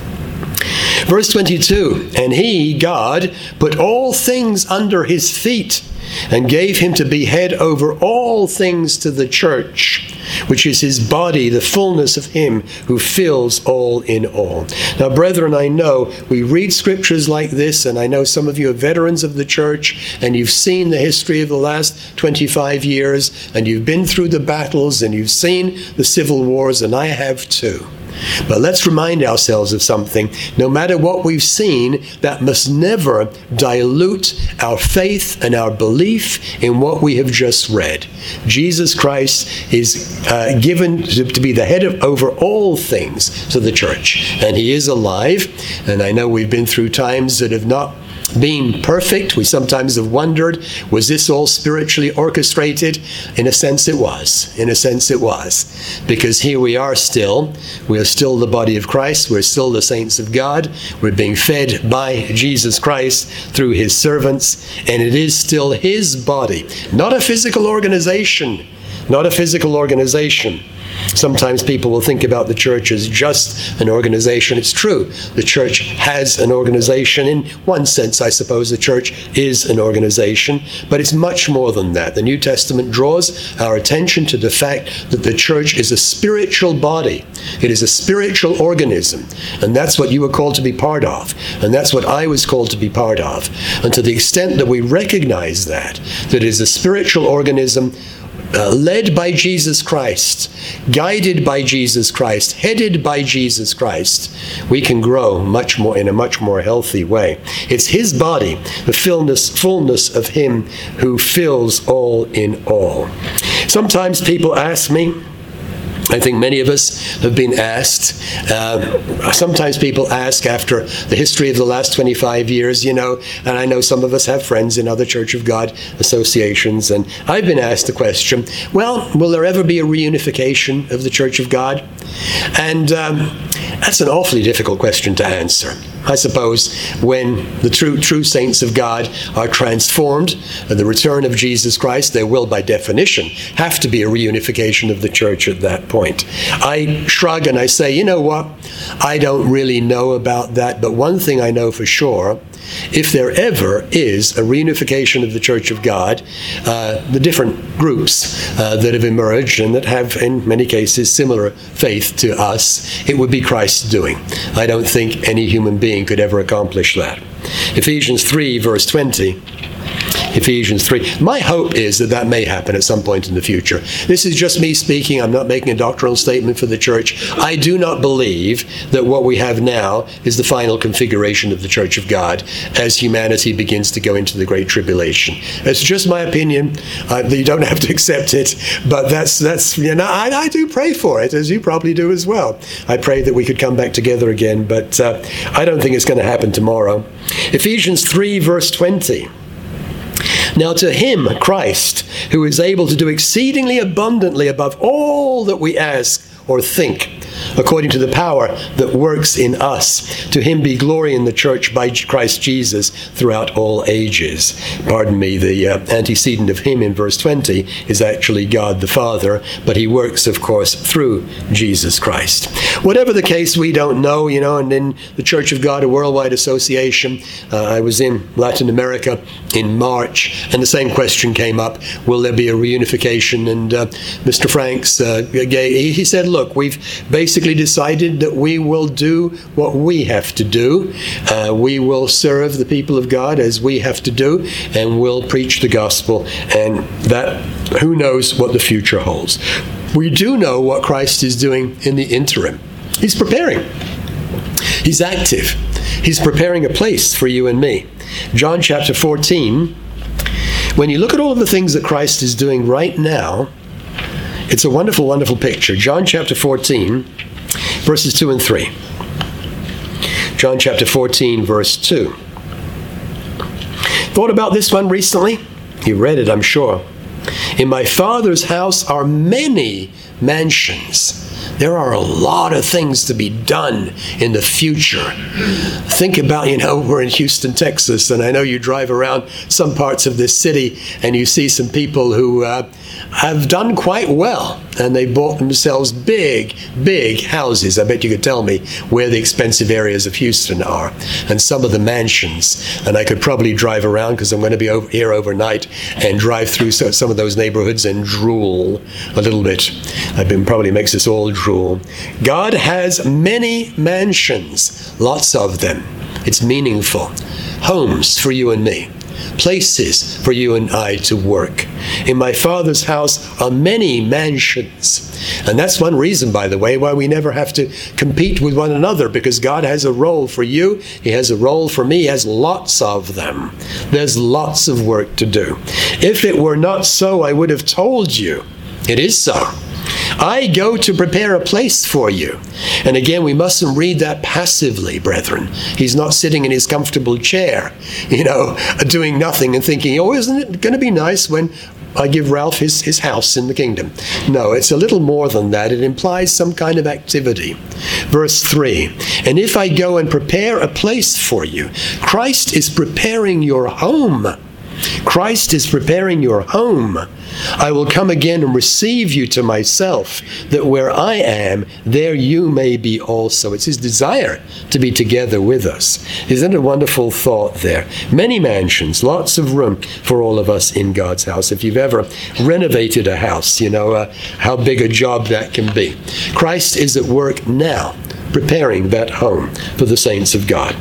Verse 22, and he, God, put all things under his feet and gave him to be head over all things to the church, which is his body, the fullness of him who fills all in all. Now, brethren, I know we read scriptures like this, and I know some of you are veterans of the church, and you've seen the history of the last 25 years, and you've been through the battles, and you've seen the civil wars, and I have too. But let's remind ourselves of something. No matter what we've seen, that must never dilute our faith and our belief in what we have just read. Jesus Christ is given to be the head over all things to the church. And he is alive. And I know we've been through times that have not been perfect. We sometimes have wondered, was this all spiritually orchestrated? In a sense it was. In a sense it was. Because here we are still. We are still the body of Christ. We're still the saints of God. We're being fed by Jesus Christ through his servants. And it is still his body. Not a physical organization. Not a physical organization. Sometimes people will think about the church as just an organization. It's true. The church has an organization. In one sense, I suppose the church is an organization, but it's much more than that. The New Testament draws our attention to the fact that the church is a spiritual body. It is a spiritual organism, and that's what you were called to be part of, and that's what I was called to be part of. And to the extent that we recognize that it is a spiritual organism, led by Jesus Christ, guided by Jesus Christ, headed by Jesus Christ, we can grow much more in a much more healthy way. It's his body, the fullness of him who fills all in all. Sometimes people ask me, I think many of us have been asked. Sometimes people ask after the history of the last 25 years, and I know some of us have friends in other Church of God associations, and I've been asked the question, well, will there ever be a reunification of the Church of God? And that's an awfully difficult question to answer. I suppose when the true saints of God are transformed at the return of Jesus Christ, there will, by definition, have to be a reunification of the church at that point. I shrug and I say, you know what? I don't really know about that, but one thing I know for sure, if there ever is a reunification of the Church of God, the different groups that have emerged and that have, in many cases, similar faith to us, it would be Christ's doing. I don't think any human being could ever accomplish that. Ephesians 3, verse 20. Ephesians 3. My hope is that may happen at some point in the future. This is just me speaking. I'm not making a doctrinal statement for the church. I do not believe that what we have now is the final configuration of the Church of God as humanity begins to go into the Great Tribulation. It's just my opinion. You don't have to accept it, but that's I do pray for it, as you probably do as well. I pray that we could come back together again, but I don't think it's going to happen tomorrow. Ephesians 3, verse 20. Now to him, Christ, who is able to do exceedingly abundantly above all that we ask or think, according to the power that works in us. To him be glory in the church by Christ Jesus throughout all ages. Pardon me, the antecedent of him in verse 20 is actually God the Father, but he works, of course, through Jesus Christ. Whatever the case, we don't know, and in the Church of God, a worldwide association, I was in Latin America in March, and the same question came up, will there be a reunification? And Mr. Franks, he said, look, we've basically decided that we will do what we have to do. We will serve the people of God as we have to do, and we'll preach the gospel, and that, who knows what the future holds. We do know what Christ is doing in the interim. He's preparing. He's active. He's preparing a place for you and me. John chapter 14, when you look at all of the things that Christ is doing right now, it's a wonderful, wonderful picture. John chapter 14, verses 2 and 3. John chapter 14, verse 2. Thought about this one recently? You read it, I'm sure. In my Father's house are many mansions. There are a lot of things to be done in the future. Think about, we're in Houston, Texas, and I know you drive around some parts of this city and you see some people who have done quite well, and they bought themselves big, big houses. I bet you could tell me where the expensive areas of Houston are, and some of the mansions. And I could probably drive around, because I'm going to be here overnight, and drive through some of those neighborhoods and drool a little bit. Probably makes us all drool. God has many mansions, lots of them. It's meaningful. Homes for you and me. Places for you and I to work. In my Father's house are many mansions. And that's one reason, by the way, why we never have to compete with one another, because God has a role for you. He has a role for me. He has lots of them. There's lots of work to do. If it were not so, I would have told you. It is so. I go to prepare a place for you. And again, we mustn't read that passively, brethren. He's not sitting in his comfortable chair, doing nothing and thinking, isn't it going to be nice when I give Ralph his house in the kingdom? No, it's a little more than that. It implies some kind of activity. Verse 3, and if I go and prepare a place for you, Christ is preparing your home. Christ is preparing your home. I will come again and receive you to myself, that where I am, there you may be also. It's his desire to be together with us. Isn't it a wonderful thought there? Many mansions, lots of room for all of us in God's house. If you've ever renovated a house, how big a job that can be. Christ is at work now, preparing that home for the saints of God.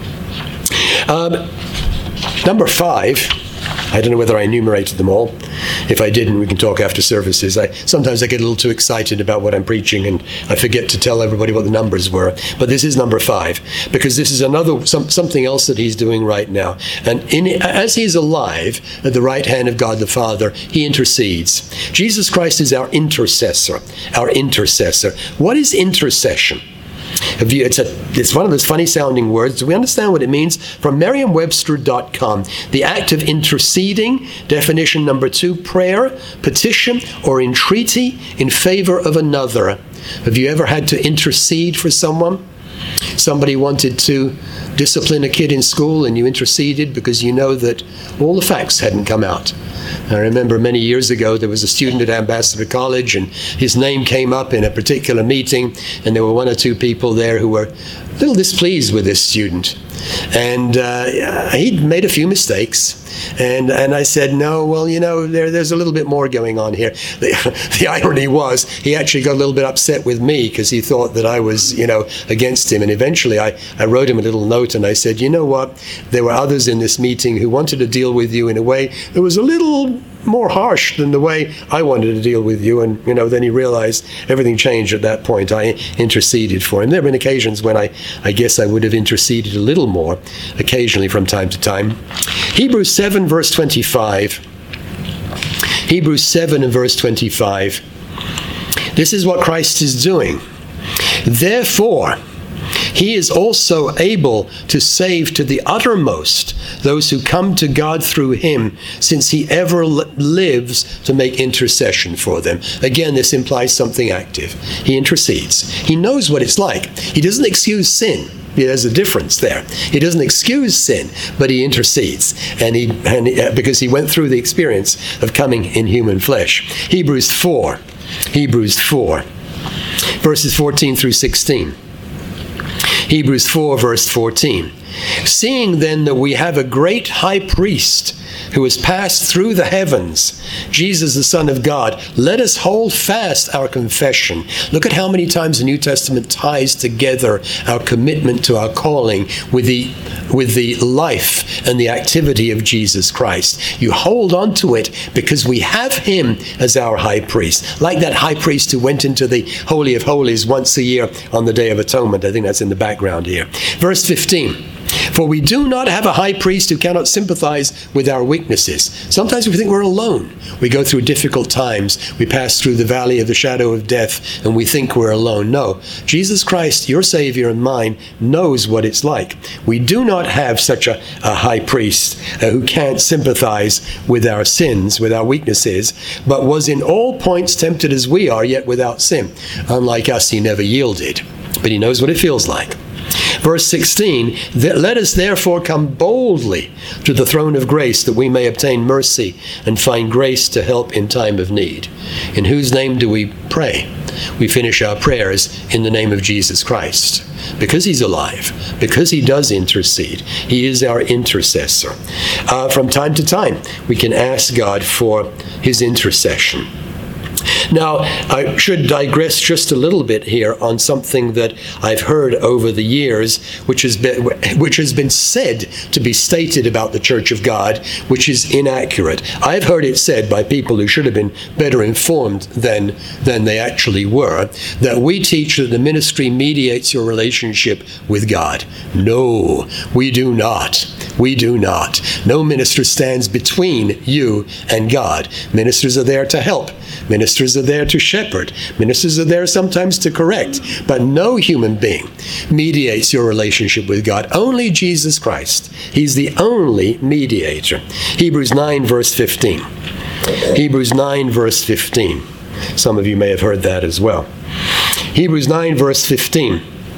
Number 5. I don't know whether I enumerated them all. If I didn't, we can talk after services. Sometimes I get a little too excited about what I'm preaching, and I forget to tell everybody what the numbers were. But this is number 5, because this is something else that he's doing right now. And as he's alive at the right hand of God the Father, he intercedes. Jesus Christ is our intercessor. Our intercessor. What is intercession? It's one of those funny sounding words. Do we understand what it means? From Merriam-Webster.com, the act of interceding, definition number 2, prayer, petition, or entreaty in favor of another. Have you ever had to intercede for someone? Somebody wanted to discipline a kid in school, and you interceded because you know that all the facts hadn't come out. I remember many years ago there was a student at Ambassador College, and his name came up in a particular meeting, and there were 1 or 2 people there who were a little displeased with this student. And he'd made a few mistakes. And I said, no, well, there's a little bit more going on here. The irony was he actually got a little bit upset with me because he thought that I was, against him. And eventually I wrote him a little note and I said, you know what? There were others in this meeting who wanted to deal with you in a way that was a little more harsh than the way I wanted to deal with you. And, then he realized everything changed at that point. I interceded for him. There have been occasions when I guess I would have interceded a little more, occasionally from time to time. Hebrews 7, verse 25. Hebrews 7 and verse 25. This is what Christ is doing. Therefore, He is also able to save to the uttermost those who come to God through him, since he ever lives to make intercession for them. Again, this implies something active. He intercedes. He knows what it's like. He doesn't excuse sin. There's a difference there. He doesn't excuse sin, but he intercedes, because he went through the experience of coming in human flesh. Hebrews 4, verses 14 through 16. Hebrews 4, verse 14. Seeing then that we have a great high priest who has passed through the heavens, Jesus, the Son of God, let us hold fast our confession. Look at how many times the New Testament ties together our commitment to our calling with the life and the activity of Jesus Christ. You hold on to it because we have him as our high priest. Like that high priest who went into the Holy of Holies once a year on the Day of Atonement. I think that's in the background here. Verse 15. For we do not have a high priest who cannot sympathize with our weaknesses. Sometimes we think we're alone. We go through difficult times. We pass through the valley of the shadow of death, and we think we're alone. No, Jesus Christ, your Savior and mine, knows what it's like. We do not have such a high priest who can't sympathize with our sins, with our weaknesses, but was in all points tempted as we are, yet without sin. Unlike us, he never yielded, but he knows what it feels like. Verse 16, let us therefore come boldly to the throne of grace that we may obtain mercy and find grace to help in time of need. In whose name do we pray? We finish our prayers in the name of Jesus Christ. Because he's alive, because he does intercede, he is our intercessor. From time to time, we can ask God for his intercession. Now, I should digress just a little bit here on something that I've heard over the years, which has been said to be stated about the Church of God, which is inaccurate. I've heard it said by people who should have been better informed than they actually were, that we teach that the ministry mediates your relationship with God. No, we do not. We do not. No minister stands between you and God. Ministers are there to help. Ministers are there to shepherd. Ministers are there sometimes to correct. But no human being mediates your relationship with God. Only Jesus Christ. He's the only mediator. Hebrews 9, verse 15. Hebrews 9, verse 15. Some of you may have heard that as well. Hebrews 9, verse 15.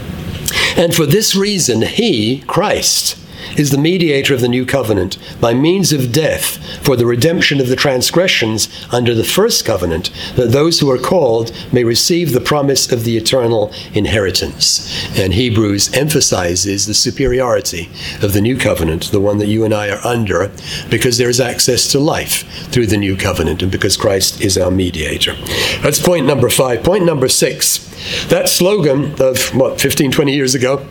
And for this reason, he, Christ, is the mediator of the new covenant by means of death for the redemption of the transgressions under the first covenant, that those who are called may receive the promise of the eternal inheritance. And Hebrews emphasizes the superiority of the new covenant, the one that you and I are under, because there is access to life through the new covenant and because Christ is our mediator. That's point number 5. Point number 6. That slogan of, 15, 20 years ago,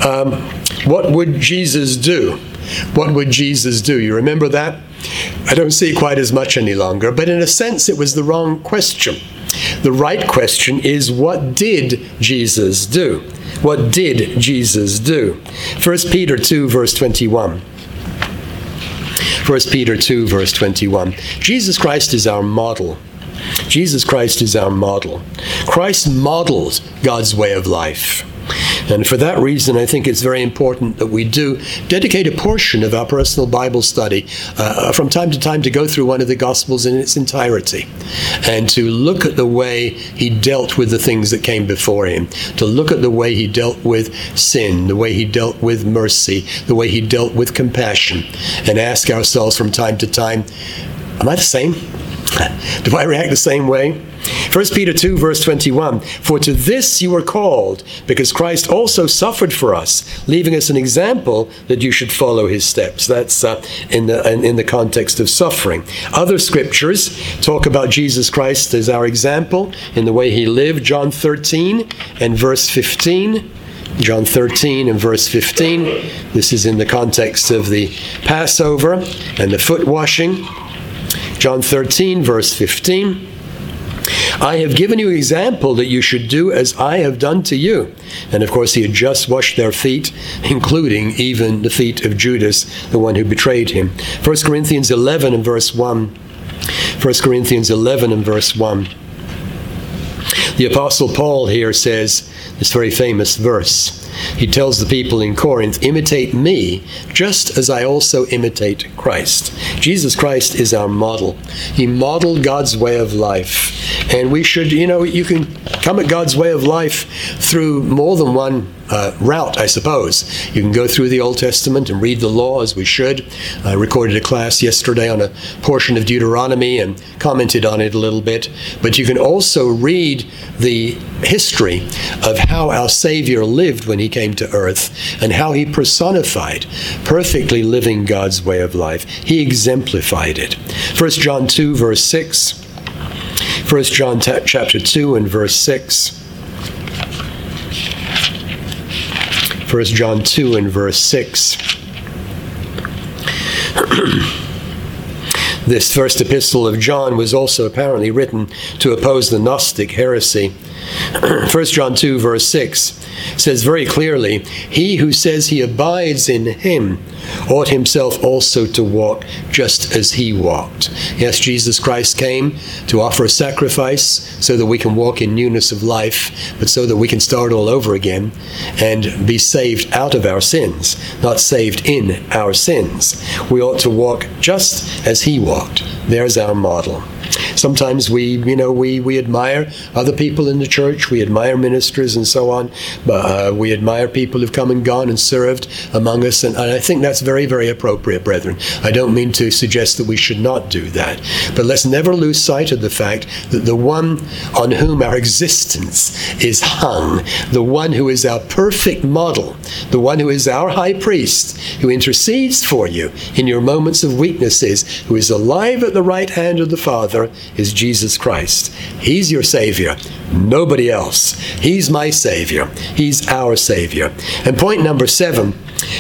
what would Jesus do? What would Jesus do? You remember that? I don't see it quite as much any longer, but in a sense it was the wrong question. The right question is, what did Jesus do? What did Jesus do? 1 Peter 2, verse 21. 1 Peter 2, verse 21. Jesus Christ is our model. Jesus Christ is our model. Christ modeled God's way of life. And for that reason, I think it's very important that we do dedicate a portion of our personal Bible study from time to time to go through one of the Gospels in its entirety and to look at the way he dealt with the things that came before him, to look at the way he dealt with sin, the way he dealt with mercy, the way he dealt with compassion, and ask ourselves from time to time, am I the same? Do I react the same way? 1 Peter 2, verse 21, for to this you were called, because Christ also suffered for us, leaving us an example that you should follow his steps. That's in the context of suffering. Other scriptures talk about Jesus Christ as our example in the way he lived. John 13 and verse 15. John 13 and verse 15. This is in the context of the Passover and the foot washing. John 13, verse 15. I have given you an example that you should do as I have done to you. And of course, he had just washed their feet, including even the feet of Judas, the one who betrayed him. 1 Corinthians 11 and verse 1. 1 Corinthians 11 and verse 1. The Apostle Paul here says this very famous verse. He tells the people in Corinth, imitate me, just as I also imitate Christ. Jesus Christ is our model. He modeled God's way of life. And we should, you can come at God's way of life through more than one route, I suppose. You can go through the Old Testament and read the law, as we should. I recorded a class yesterday on a portion of Deuteronomy and commented on it a little bit. But you can also read the history of how our Savior lived when he came to earth and how he personified perfectly living God's way of life. He exemplified it. 1 John 2, verse 6. 1 John chapter 2 and verse 6. 1 John 2 and verse 6. This first epistle of John was also apparently written to oppose the Gnostic heresy. 1 John 2 verse 6 says very clearly, he who says he abides in him ought himself also to walk just as he walked. Yes, Jesus Christ came to offer a sacrifice so that we can walk in newness of life, but so that we can start all over again and be saved out of our sins, not saved in our sins. We ought to walk just as he walked. There's our model. Sometimes we admire other people in the church. We admire ministers and so on. But we admire people who've come and gone and served among us. And I think that's very, very appropriate, brethren. I don't mean to suggest that we should not do that. But let's never lose sight of the fact that the one on whom our existence is hung, the one who is our perfect model, the one who is our high priest, who intercedes for you in your moments of weaknesses, who is alive at the right hand of the Father, is Jesus Christ. He's your Savior, nobody else. He's my Savior. He's our Savior. And point number seven,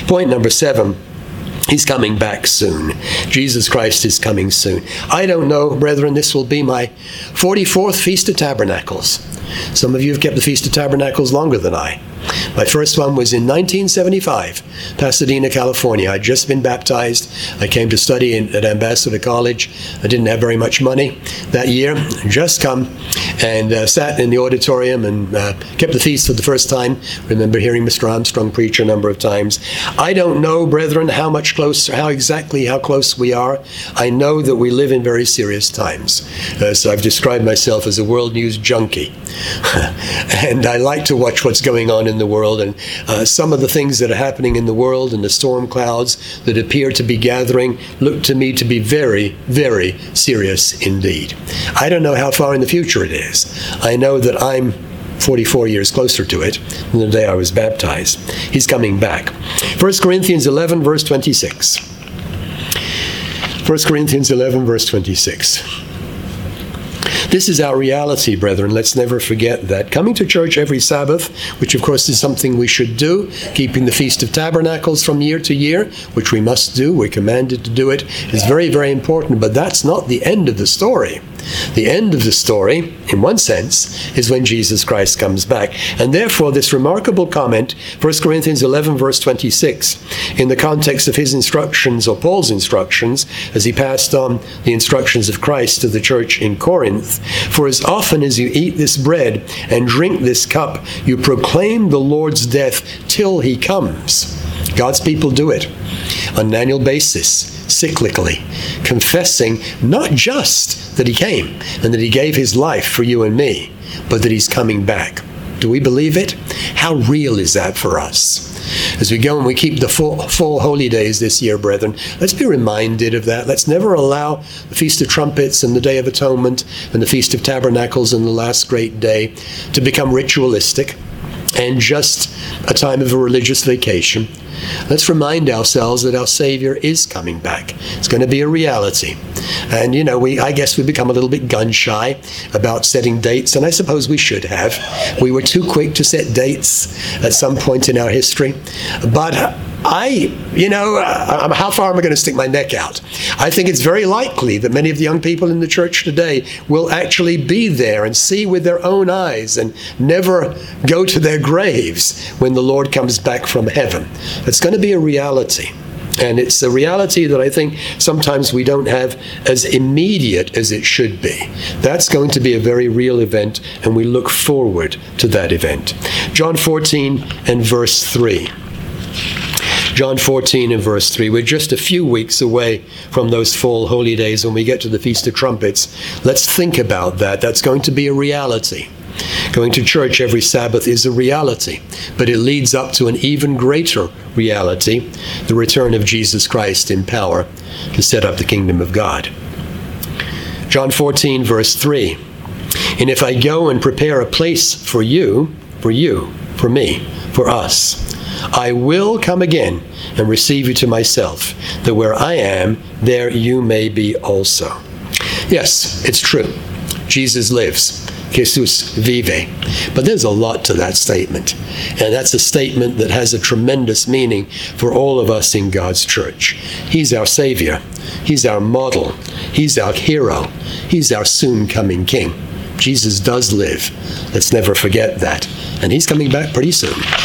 he's coming back soon. Jesus Christ is coming soon. I don't know, brethren, this will be my 44th Feast of Tabernacles. Some of you have kept the Feast of Tabernacles longer than I. My first one was in 1975, Pasadena, California. I'd just been baptized. I came to study at Ambassador College. I didn't have very much money that year. Just come and sat in the auditorium and kept the feast for the first time. Remember hearing Mr. Armstrong preach a number of times. I don't know, brethren, how close we are. I know that we live in very serious times. So I've described myself as a world news junkie. And I like to watch what's going on in the world, and some of the things that are happening in the world and the storm clouds that appear to be gathering look to me to be very, very serious indeed. I don't know how far in the future it is. I know that I'm 44 years closer to it than the day I was baptized. He's coming back. 1 Corinthians 11, verse 26. 1 Corinthians 11, verse 26. This is our reality, brethren. Let's never forget that. Coming to church every Sabbath, which of course is something we should do, keeping the Feast of Tabernacles from year to year, which we must do, we're commanded to do it, is very, very important. But that's not the end of the story. The end of the story, in one sense, is when Jesus Christ comes back. And therefore, this remarkable comment, 1 Corinthians 11, verse 26, in the context of his instructions, or Paul's instructions, as he passed on the instructions of Christ to the church in Corinth, for as often as you eat this bread and drink this cup, you proclaim the Lord's death till he comes. God's people do it on an annual basis, cyclically, confessing not just that he came and that he gave his life for you and me, but that he's coming back. Do we believe it? How real is that for us? As we go and we keep the full holy days this year, brethren, let's be reminded of that. Let's never allow the Feast of Trumpets and the Day of Atonement and the Feast of Tabernacles and the last great day to become ritualistic and just a time of a religious vacation. Let's remind ourselves that our Savior is coming back. It's going to be a reality. And, I guess we become a little bit gun-shy about setting dates, and I suppose we should have. We were too quick to set dates at some point in our history. But how far am I going to stick my neck out? I think it's very likely that many of the young people in the church today will actually be there and see with their own eyes and never go to their graves when the Lord comes back from heaven. It's going to be a reality. And it's a reality that I think sometimes we don't have as immediate as it should be. That's going to be a very real event, and we look forward to that event. John 14 and verse 3. John 14 and verse 3. We're just a few weeks away from those fall holy days when we get to the Feast of Trumpets. Let's think about that. That's going to be a reality. Going to church every Sabbath is a reality, but it leads up to an even greater reality, the return of Jesus Christ in power to set up the kingdom of God. John 14, verse 3. And if I go and prepare a place for you, for me, for us, I will come again and receive you to myself, that where I am, there you may be also. Yes, it's true. Jesus lives. Jesus vive. But there's a lot to that statement. And that's a statement that has a tremendous meaning for all of us in God's church. He's our Savior. He's our model. He's our hero. He's our soon-coming King. Jesus does live. Let's never forget that. And he's coming back pretty soon.